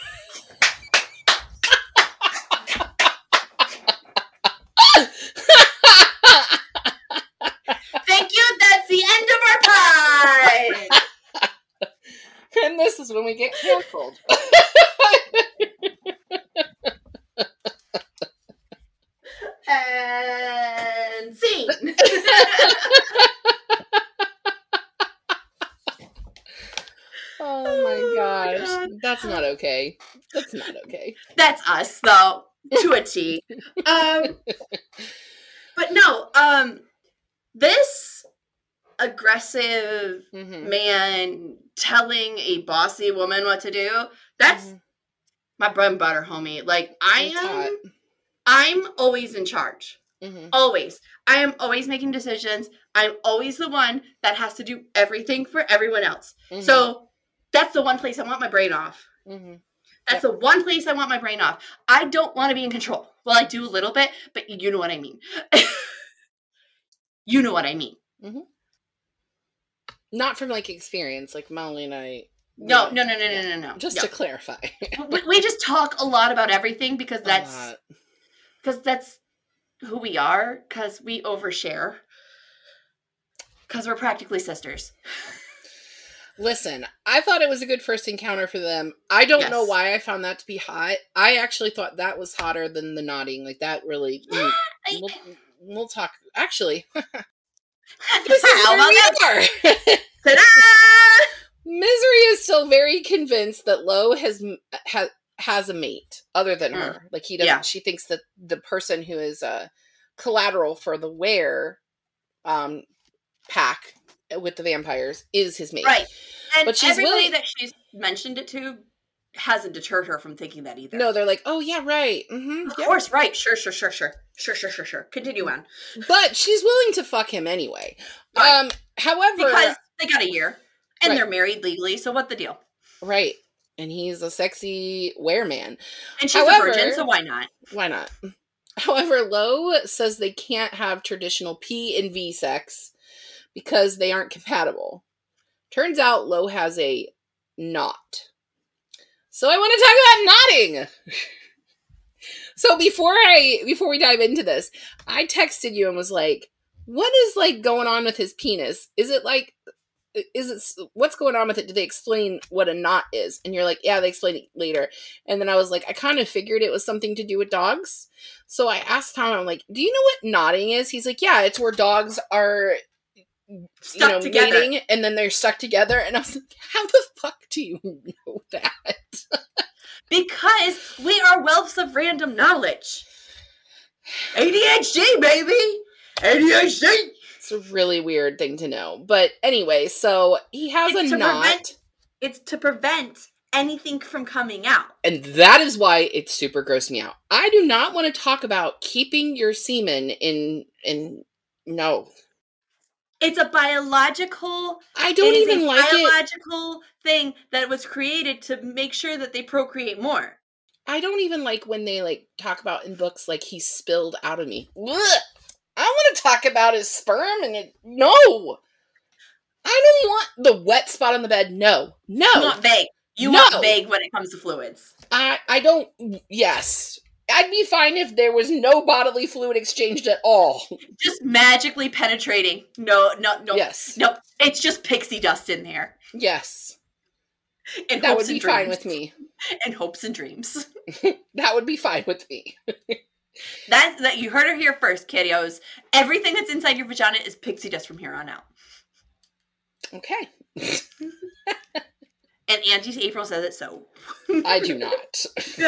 Thank you. That's the end of our pod. And this is when we get canceled. And scene. Oh my gosh. Oh my God. That's not okay. That's not okay. That's us, though, to a T. Um, but no, um, this aggressive mm-hmm. man telling a bossy woman what to do, that's mm-hmm. my bread and butter, homie. Like, I it's am, hot. I'm always in charge. Mm-hmm. Always. I am always making decisions. I'm always the one that has to do everything for everyone else. Mm-hmm. So that's the one place I want my brain off. Mm-hmm. That's yep. the one place I want my brain off. I don't want to be in control. Well, I do a little bit, but you know what I mean. You know what I mean. Mm-hmm. Not from, like, experience. Like, Molly and I... No, no, no, no, no, no, no. Just no. to clarify. we, we just talk a lot about everything because that's... Because that's who we are. Because we overshare. Because we're practically sisters. Listen, I thought it was a good first encounter for them. I don't yes. know why I found that to be hot. I actually thought that was hotter than the nodding. Like, that really... mm, we'll, we'll talk... Actually... This is How where we about are. Misery is still very convinced that Lo has ha, has a mate other than mm. her. Like, he doesn't. Yeah. She thinks that the person who is uh, collateral for the Were um, pack with the vampires is his mate. Right. And but she's everybody willing... that she's mentioned it to hasn't deterred her from thinking that either. No, they're like, oh, yeah, right. Mm-hmm, of yeah. course, right. Sure, sure, sure, sure. Sure, sure, sure, sure. Continue on. But she's willing to fuck him anyway. Right. Um, however... Because they got a year. And right. they're married legally, so what the deal? Right. And he's a sexy wereman. And she's however, a virgin, so why not? Why not? However, Lo says they can't have traditional P and V sex because they aren't compatible. Turns out Lo has a knot. So I want to talk about knotting. So before I before we dive into this, I texted you and was like, what is like going on with his penis? Is it like is it what's going on with it? Did they explain what a knot is? And you're like, yeah, they explain it later. And then I was like, I kind of figured it was something to do with dogs. So I asked Tom, I'm like, do you know what knotting is? He's like, yeah, it's where dogs are stuck you know, together. Mating, and then they're stuck together. And I was like, how the fuck do you know that? Because we are wealths of random knowledge. A D H D, baby! A D H D! It's a really weird thing to know. But anyway, so he has it's a knot. Prevent, it's to prevent anything from coming out. And that is why it super grossed me out. I do not want to talk about keeping your semen in in No. It's a biological. I don't it is even a like it. biological thing that was created to make sure that they procreate more. I don't even like when they like talk about in books like he spilled out of me. Blech! I want to talk about his sperm and it. No, I don't want the wet spot on the bed. No, no. You want vague. You No. want vague when it comes to fluids. I I don't. Yes, I'd be fine if there was no bodily fluid exchanged at all. Just magically penetrating. No, no, no. Yes. No, it's just pixie dust in there. Yes, In that hopes would be and fine dreams. with me. In hopes and dreams. That would be fine with me. That that you heard her here first, kiddos. Everything that's inside your vagina is pixie dust from here on out. Okay. And Auntie's April says it so. I do not.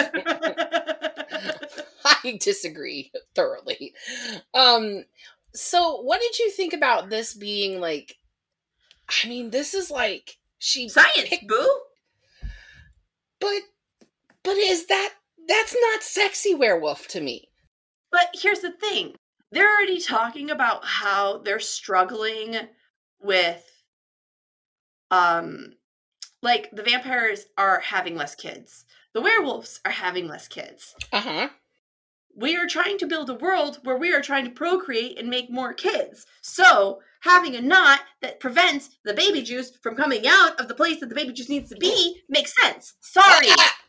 I disagree thoroughly. Um, so what did you think about this being like, I mean, this is like, she Science, picked, boo. but, but is that, that's not sexy werewolf to me. But here's the thing. They're already talking about how they're struggling with, um, like, the vampires are having less kids. The werewolves are having less kids. Uh-huh. We are trying to build a world where we are trying to procreate and make more kids. So, having a knot that prevents the baby juice from coming out of the place that the baby juice needs to be makes sense. Sorry.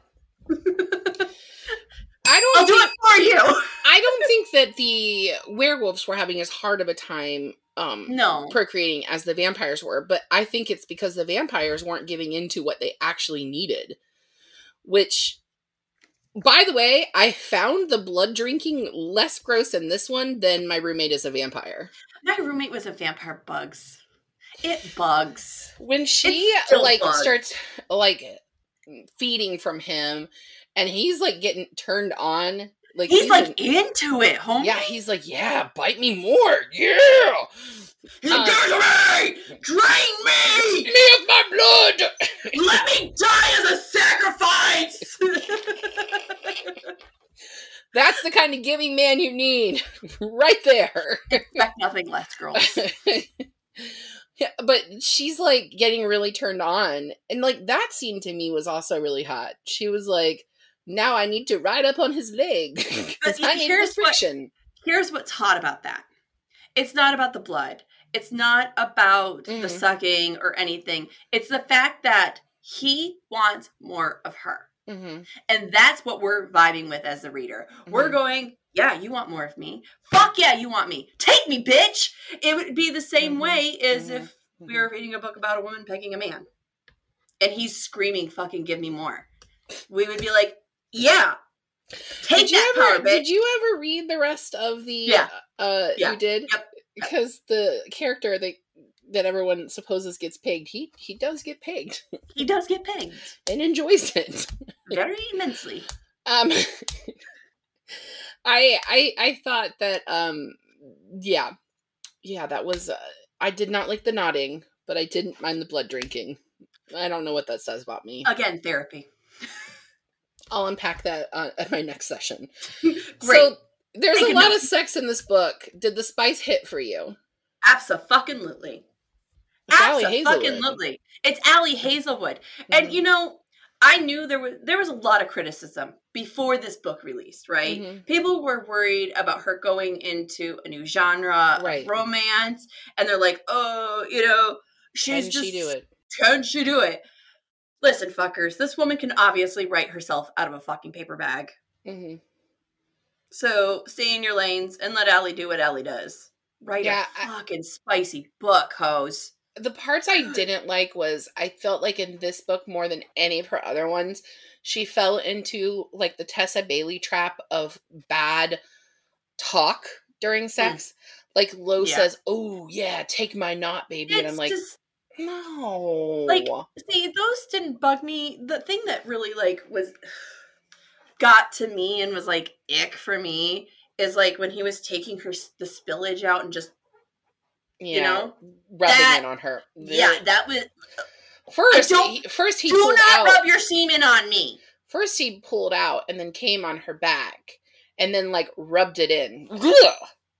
I don't I'll do think, it for you. I don't think that the werewolves were having as hard of a time um No. procreating as the vampires were, but I think it's because the vampires weren't giving into what they actually needed. Which, by the way, I found the blood drinking less gross in this one than my roommate is a vampire. My roommate was a vampire bugs. It bugs. When she It's still like bugs. starts like feeding from him and he's like getting turned on, like He's like in- into it, homie. yeah, he's like, yeah, bite me more, yeah. He's Uh, like, give it to me! Drain me! Give me my blood. Let me die as a sacrifice! That's the kind of giving man you need, right there. Expect nothing less, girls. Yeah, but she's like getting really turned on, and like that scene to me was also really hot. She was like, "Now I need to ride up on his leg because I need the here's what- friction." Here's what's hot about that. It's not about the blood. It's not about the Mhm. sucking or anything. It's the fact that he wants more of her. Mm-hmm. And that's what we're vibing with as the reader. We're Mhm. going, yeah, you want more of me. Fuck yeah, you want me. Take me, bitch. It would be the same Mhm. way as Mhm. if we were reading a book about a woman pegging a man. And he's screaming, fucking give me more. We would be like, yeah. Take Did you that ever? power, bitch. Did you ever read the rest of the? Yeah. Uh, Yeah. You did. Yep. Because the character that that everyone supposes gets pegged, he he does get pegged He does get pegged. and enjoys it. Very immensely. Um, I I I thought that um yeah yeah that was uh, I did not like the nodding, but I didn't mind the blood drinking. I don't know what that says about me. Again, therapy. I'll unpack that uh, at my next session. Great. So there's Take a a lot note. of sex in this book. Did the spice hit for you? Abso-fucking-lutely. It's Allie Hazelwood. Abso-fucking-lutely. It's Allie Hazelwood. And Mhm. you know, I knew there was there was a lot of criticism before this book released, right? Mhm. People were worried about her going into a new genre Right. of romance, and they're like, "Oh, you know, she's Can just she do it? Can she do it?" Listen, fuckers, this woman can obviously write herself out of a fucking paper bag. hmm So stay in your lanes and let Allie do what Allie does. Write Yeah, a I- fucking spicy book, hoes. The parts I didn't like was I felt like in this book more than any of her other ones, she fell into like the Tessa Bailey trap of bad talk during sex. Like Lo Yeah. says, "Oh yeah, take my knot, baby," and I'm It's like, just no, like see, those didn't bug me. The thing that really like was got to me and was like ick for me is like when he was taking her s- the spillage out and just yeah, know, rubbing that- it on her. yeah, that was First, don't- he, first he do pulled not out. rub your semen on me. First he pulled out and then came on her back and then like rubbed it in. Ugh.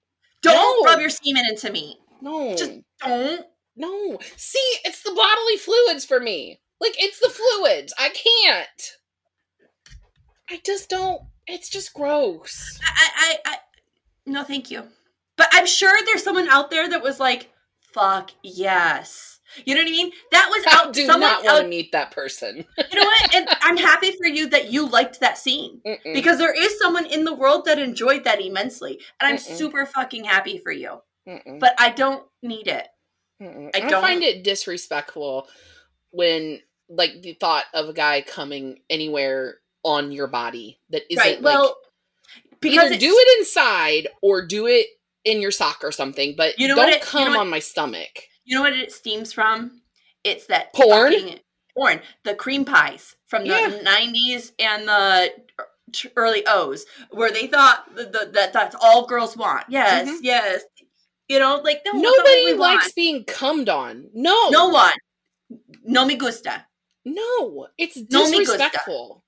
Don't No. rub your semen into me. No. Just don't. No. See, it's the bodily fluids for me. Like, it's the fluids. I can't. I just don't. It's just gross. I, I, I, no, thank you. But I'm sure there's someone out there that was like, fuck yes. You know what I mean? That was out. I do someone not want out, to meet that person. You know what? And I'm happy for you that you liked that scene. Mm-mm. Because there is someone in the world that enjoyed that immensely. And I'm Mm-mm. super fucking happy for you. Mm-mm. But I don't need it. Mm-mm. I I, don't. find it disrespectful when, like, the thought of a guy coming anywhere on your body that isn't, Right. Well, like, because either it's, do it inside or do it in your sock or something, but You know don't what it- you come know what- on my stomach. You know what it steams from? It's that Porn? fucking porn. The cream pies from the Yeah. nineties and the early O's, where they thought the, the, that that's all girls want. Yes, Mhm. yes. You know, like no, that's not what Nobody we likes want. being cummed on. No. No one. No me gusta. No. It's No me gusta. disrespectful.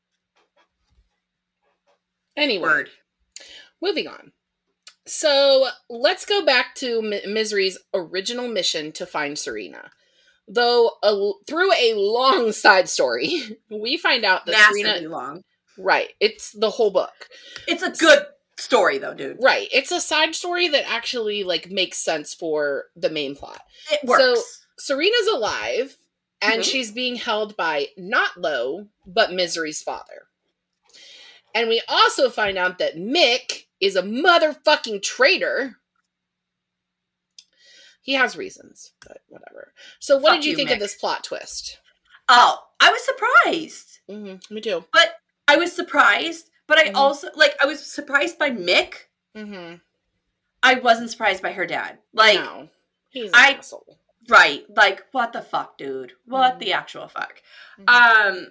Anyway, Word. moving on. So let's go back to M- Misery's original mission to find Serena. Though a, through a long side story, we find out that Massively Serena. long. Right, it's the whole book. It's a good story though, dude. Right, it's a side story that actually like makes sense for the main plot. It works. So Serena's alive, and Mhm. she's being held by not Lo, but Misery's father. And we also find out that Mick is a motherfucking traitor. He has reasons, but whatever. So what Fuck did you, you, think Mick. of this plot twist? Oh, I was surprised. Mm-hmm, me too. But I was surprised, but I Mhm. also like I was surprised by Mick. Mm-hmm. I wasn't surprised by her dad. Like, no, he's an I- asshole. right, like what the fuck, dude? What Mhm. the actual fuck? Mhm. Um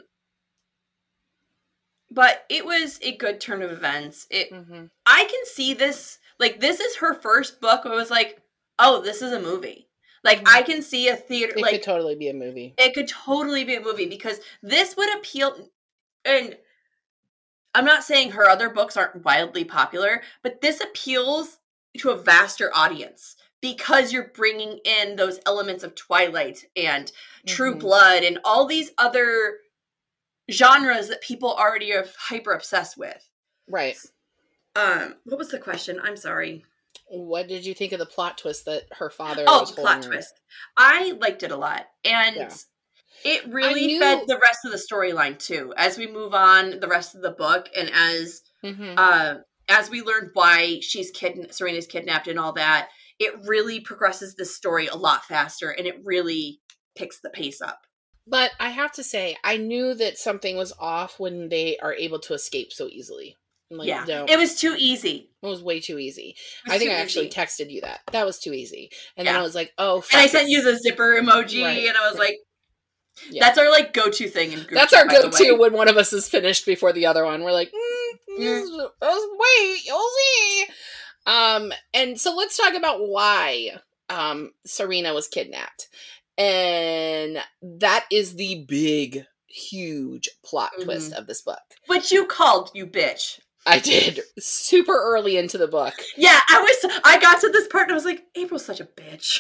but it was a good turn of events. It Mhm. I can see this, like this is her first book where it was like, oh, this is a movie. Like Mhm. I can see a theater It like could totally be a movie. it could totally be a movie because this would appeal. And I'm not saying her other books aren't wildly popular, but this appeals to a vaster audience because you're bringing in those elements of Twilight and True Mhm. Blood and all these other genres that people already are hyper obsessed with. Right. Um, what was the question? I'm sorry. What did you think of the plot twist that her father Oh, was the plot holding? twist. I liked it a lot. And Yeah. it really knew- fed the rest of the storyline too. As we move on the rest of the book and as Mhm. uh as we learn why she's kid Serena's kidnapped and all that, it really progresses this story a lot faster and it really picks the pace up. But I have to say, I knew that something was off when they are able to escape so easily. Like, yeah. no, It was too easy. it was way too easy. It was I think too I actually easy. texted you that. That was too easy. And then Yeah. I was like, oh, fuck, And I sent it's- you the zipper emoji Right, and I was right. like, Yeah. that's our like go-to thing in group That's chat, our by the go-to way. when one of us is finished before the other one. We're like, mm, Mm. this is- uh, wait, you'll see. Um, and so let's talk about why um, Serena was kidnapped. And that is the big, huge plot twist of this book. Which you called, you bitch. I did super early into the book. Yeah, I was. I got to this part and I was like, April's such a bitch.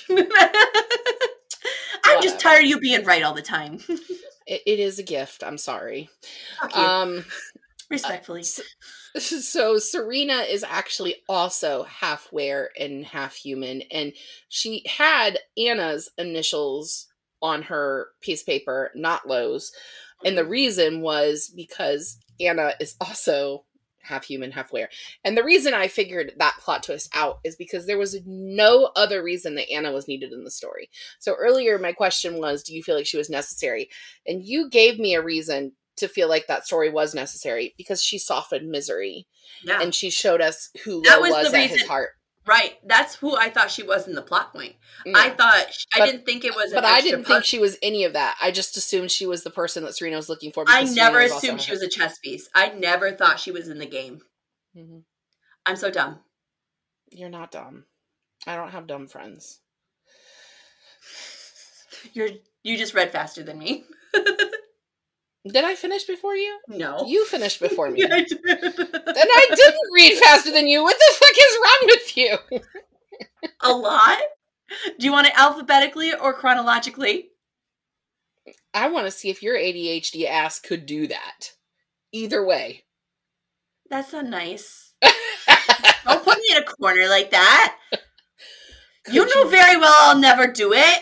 I'm just Whatever. tired of you being right all the time. It, it is a gift. I'm sorry. Fuck you. Um, Respectfully. so, so Serena is actually also half were and half human, and she had Anna's initials on her piece of paper, not Lo's. And the reason was because Anna is also half human, half were. And the reason I figured that plot twist out is because there was no other reason that Anna was needed in the story. So earlier my question was, do you feel like she was necessary? And you gave me a reason to feel like that story was necessary because she softened Misery Yeah. and she showed us who That Lo was was the at his reason- heart. Right. That's who I thought she was in the plot point. Mm. I thought, sh- I But- didn't think it was an But I extra didn't puzzle. think she was any of that. I just assumed she was the person that Serena was looking for. I because never Serena was also assumed she was her- a chess piece. I never thought she was in the game. Mhm. I'm so dumb. You're not dumb. I don't have dumb friends. You're you just read faster than me. Did I finish before you? No. You finished before me. Yeah, I did. Then I didn't read faster than you. What the fuck is wrong with you? A lot? Do you want it alphabetically or chronologically? I want to see if your A D H D ass could do that. Either way. That's not nice. Don't put me in a corner like that. Could You know you- very well I'll never do it.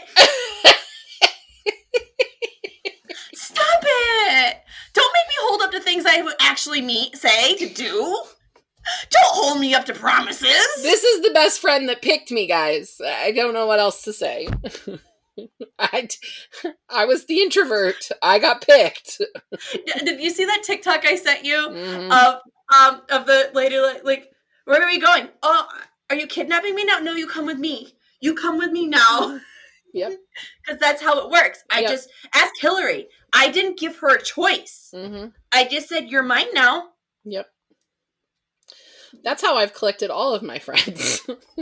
Stop it. Don't make me hold up to things I would actually meet, say to do. Don't hold me up to promises. This is the best friend that picked me, guys. I don't know what else to say. I, I was the introvert. I got picked. Did you see that TikTok I sent you Mhm. of um of the lady like, like where are we going? Oh, are you kidnapping me now? No, you come with me. You come with me now. Yep. Because that's how it works. I Yep. just asked Hillary. I didn't give her a choice. Mm-hmm. I just said, you're mine now. Yep. That's how I've collected all of my friends.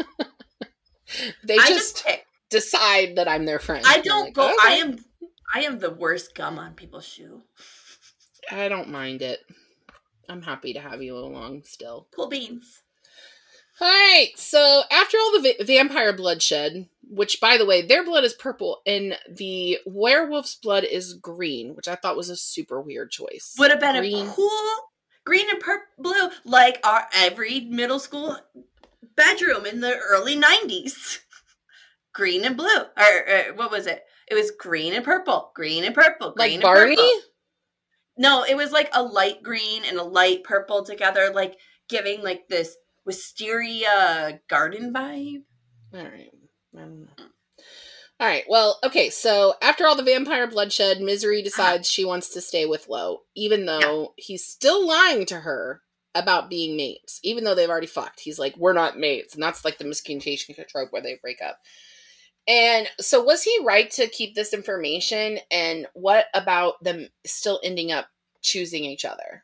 They I just, just pick. decide that I'm their friend. I And I'm don't like, go. "Okay." I am. I am the worst gum on people's shoe. I don't mind it. I'm happy to have you along still. Cool beans. All right, so after all the va- vampire bloodshed, which, by the way, their blood is purple and the werewolf's blood is green, which I thought was a super weird choice. Would have been Green. a cool green and purple blue, like our every middle school bedroom in the early nineties. Green and blue, or, or what was it? It was green and purple, green and purple, green Like and Barney? purple. No, it was like a light green and a light purple together, like giving like this wisteria garden vibe. All right. I don't know. All right. Well, okay. So after all the vampire bloodshed, Misery decides she wants to stay with Lo, even though he's still lying to her about being mates, even though they've already fucked. He's like, we're not mates. And that's like the miscommunication trope where they break up. And so was he right to keep this information? And what about them still ending up choosing each other?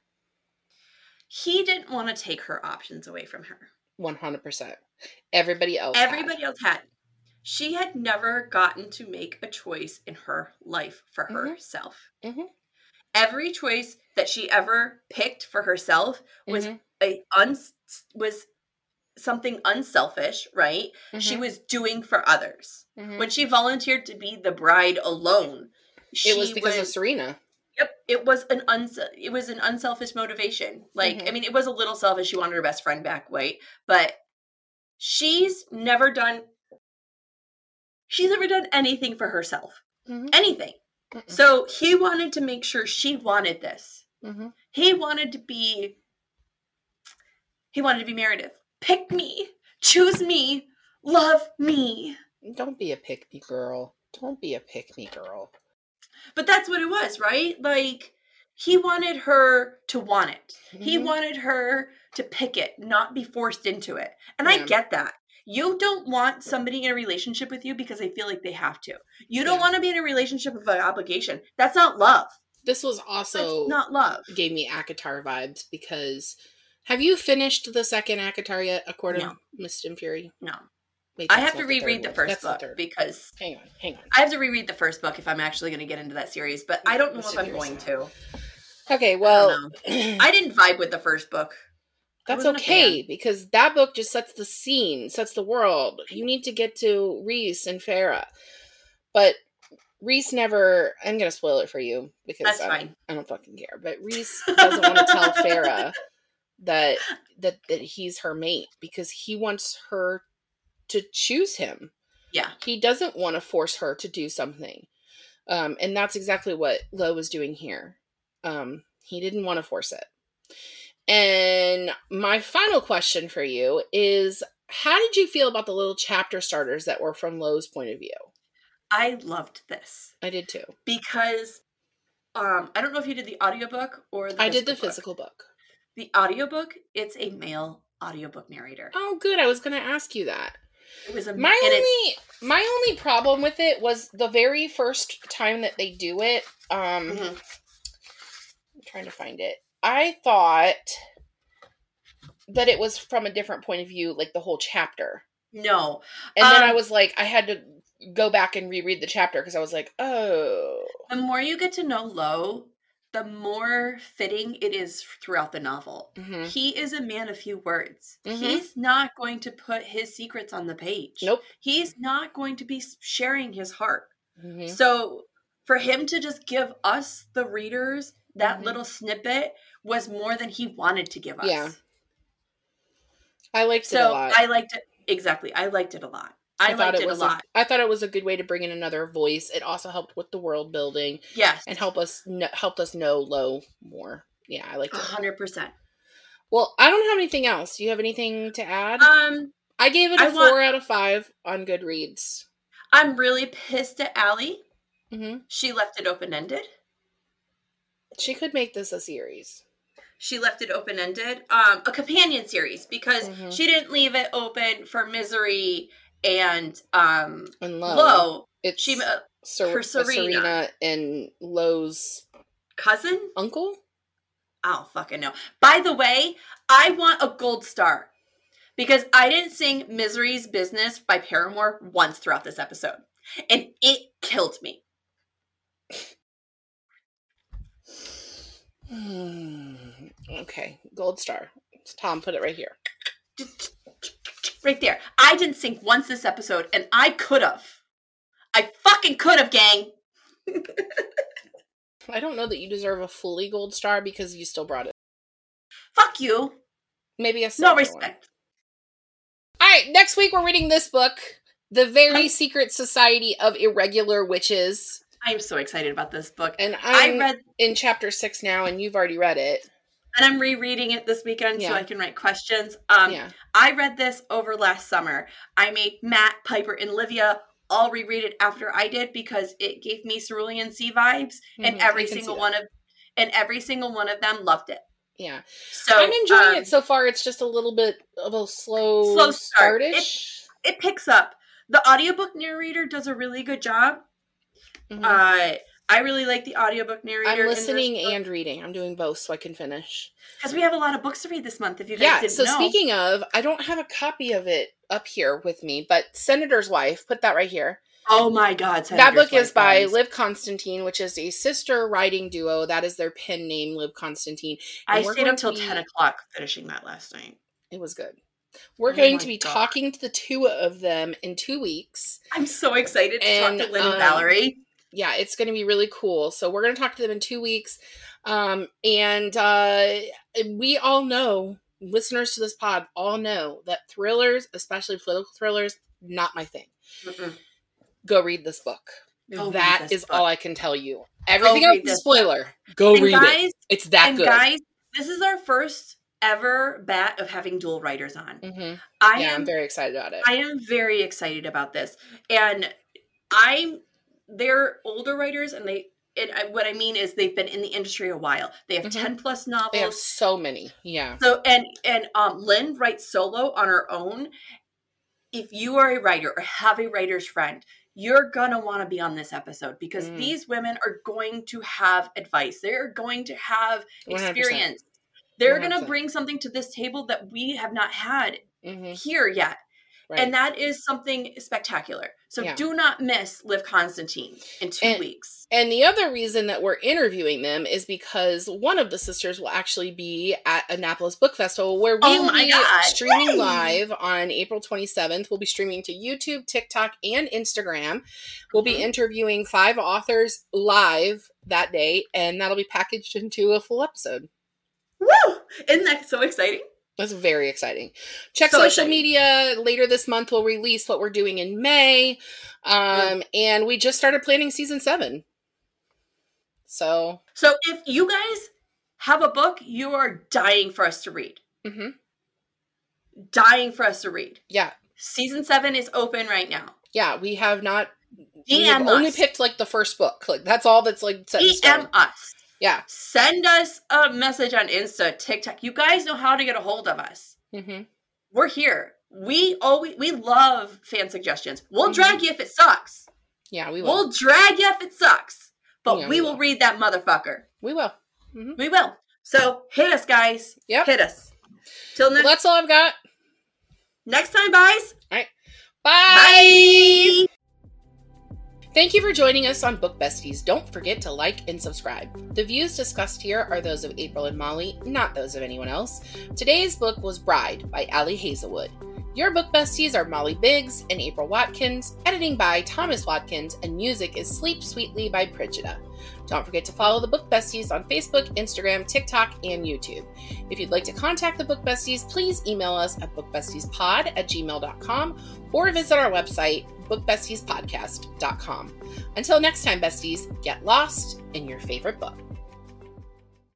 He didn't want to take her options away from her. one hundred percent. Everybody else had. Everybody else had. She had never gotten to make a choice in her life for Mhm. herself. Mhm. Every choice that she ever picked for herself was Mhm. a uns was something unselfish, right? She Mhm. was doing for others. Mhm. When she volunteered to be the bride alone, she It was because of was- Serena. Yep, it was an uns it was an unselfish motivation. Like, Mhm. I mean, it was a little selfish. She wanted her best friend back, right? But she's never done she's never done anything for herself. Mhm. Anything. Mm-mm. So he wanted to make sure she wanted this. Mhm. He wanted to be he wanted to be Meredith. Pick me, choose me, love me. Don't be a pick me girl. Don't be a pick me girl. But that's what it was, right? Like, he wanted her to want it. He Mhm. wanted her to pick it, not be forced into it. And I Yeah. get that. You don't want somebody in a relationship with you because they feel like they have to. You don't Yeah. want to be in a relationship of an obligation. That's not love. This was That's also not love. gave me Akatar vibes because have you finished the second Akatar yet? A Court of No. Mist and Fury? No. Wait, I that's have to not the third reread the one. first That's the book third. because Hang on, hang on. I have to reread the first book if I'm actually going to get into that series, but I don't know Let's if sit I'm here a going second. to. Okay, well, I didn't vibe with the first book. I that's wasn't a okay because that book just sets the scene, sets the world. You need to get to Reese and Farah. But Reese never, I'm going to spoil it for you because That's I, don't- fine. I don't fucking care. But Reese doesn't want to tell Farah that, that that he's her mate because he wants her to choose him. Yeah. He doesn't want to force her to do something. Um, and that's exactly what Lo was doing here. Um, he didn't want to force it. And my final question for you is, how did you feel about the little chapter starters that were from Lo's point of view? I loved this I did too. because um, I don't know if you did the audiobook or the I did the book. physical book. The audiobook, it's a male audiobook narrator. Oh, good. I was going to ask you that. It was a My and it's- only my only problem with it was the very first time that they do it. Um, Mhm. I'm trying to find it. I thought that it was from a different point of view, like the whole chapter. No. And then I Um, was like, I had to go back and reread the chapter because I was like, oh. The more you get to know Lo, the more fitting it is throughout the novel. Mm-hmm. He is a man of few words. Mm-hmm. He's not going to put his secrets on the page. Nope. He's not going to be sharing his heart. Mm-hmm. So for him to just give us, the readers, that mm-hmm. little snippet was more than he wanted to give us. Yeah. I liked so it a lot. I liked it. Exactly. I liked it a lot. I, I liked it, it was a lot. A, I thought it was a good way to bring in another voice. It also helped with the world building. Yes. And help us kn- helped us know Lo more. Yeah, I liked it. one hundred percent. Well, I don't have anything else. Do you have anything to add? Um, I gave it a I four want, out of five on Goodreads. I'm really pissed at Allie. Mm-hmm. She left it open-ended. She could make this a series. She left it open-ended. Um, a companion series, because mm-hmm. she didn't leave it open for Misery and um and Lo. Lo. It's she uh, Ser- her Serena. Serena and Lo's cousin? Uncle? I don't fucking know. By the way, I want a gold star because I didn't sing Misery's Business by Paramore once throughout this episode. And it killed me. Okay, gold star. Tom, put it right here. Right there. I didn't sing once this episode, and I could have. I fucking could have, gang. I don't know that you deserve a fully gold star because you still brought it. Fuck you. Maybe a no respect. One. All right, next week we're reading this book, The Very I'm... Secret Society of Irregular Witches. I'm so excited about this book. And I'm I read in chapter six now, and you've already read it. And I'm rereading it this weekend yeah. so I can write questions. Um, yeah. I read this over last summer. I made Matt, Piper, and Livia all reread it after I did because it gave me Cerulean Sea vibes, mm-hmm. and every single one of and every single one of them loved it. Yeah, so I'm enjoying um, it so far. It's just a little bit of a slow, slow start. Startish. It, it picks up. The audiobook narrator does a really good job. Mm-hmm. Uh, I really like the audiobook narrator. I'm listening and reading. I'm doing both so I can finish. Because we have a lot of books to read this month, if you guys yeah, didn't so know. Speaking of, I don't have a copy of it up here with me, but Senator's Wife, put that right here. Oh my God. Senator's that book Wife, is by guys. Liv Constantine, which is a sister writing duo. That is their pen name, Liv Constantine. And I stayed up till be... ten o'clock finishing that last night. It was good. We're oh going to be God. talking to the two of them in two weeks. I'm so excited to and, talk to Lynn um, and Valerie. Yeah, it's going to be really cool. So we're going to talk to them in two weeks. Um, and uh, we all know, listeners to this pod all know that thrillers, especially political thrillers, not my thing. Mm-mm. Go read this book. Go that is book. all I can tell you. Everything else is a spoiler. Book. Go and read guys, it. It's that and good. Guys, this is our first ever bat of having dual writers on. Mm-hmm. I yeah, am I'm very excited about it. I am very excited about this. And I'm they're older writers, and they and I, what I mean is they've been in the industry a while. They have mm-hmm. ten plus novels. They have so many. Yeah. So and and um Lynn writes solo on her own. If you are a writer or have a writer's friend, you're gonna want to be on this episode because mm. these women are going to have advice. They're going to have experience. one hundred percent. They're one hundred percent. Gonna bring something to this table that we have not had mm-hmm. here yet. Right. And that is something spectacular. So yeah. do not miss Liv Constantine in two and, weeks. And the other reason that we're interviewing them is because one of the sisters will actually be at Annapolis Book Festival, where we oh will be God. streaming Yay. live on April twenty-seventh. We'll be streaming to YouTube, TikTok, and Instagram. We'll mm-hmm. be interviewing five authors live that day, and that'll be packaged into a full episode. Woo! Isn't that so exciting? That's very exciting. Check so social exciting. media. Later this month, we'll release what we're doing in May. Um, yeah. And we just started planning season seven. So. So if you guys have a book you are dying for us to read. Mm-hmm. Dying for us to read. Yeah. Season seven is open right now. Yeah, we have not. D M we have us. only picked like the first book. Like that's all that's like set in stone. D M us. Yeah. Send us a message on Insta, TikTok. You guys know how to get a hold of us. Mm-hmm. We're here. We always we love fan suggestions. We'll mm-hmm. drag you if it sucks. Yeah, we will. We'll drag you if it sucks. But yeah, we, we will. will read that motherfucker. We will. Mm-hmm. We will. So hit us, guys. Yep. Hit us. Till next. Well, that's all I've got. Next time, guys. All right. Bye. Bye. Thank you for joining us on Book Besties. Don't forget to like and subscribe. The views discussed here are those of April and Molly, not those of anyone else. Today's book was Bride by Allie Hazelwood. Your Book Besties are Molly Biggs and April Watkins, editing by Thomas Watkins, and music is Sleep Sweetly by Brigida. Don't forget to follow the Book Besties on Facebook, Instagram, TikTok, and YouTube. If you'd like to contact the Book Besties, please email us at bookbestiespod at gmail dot com or visit our website, book besties podcast dot com. Until next time, besties, get lost in your favorite book.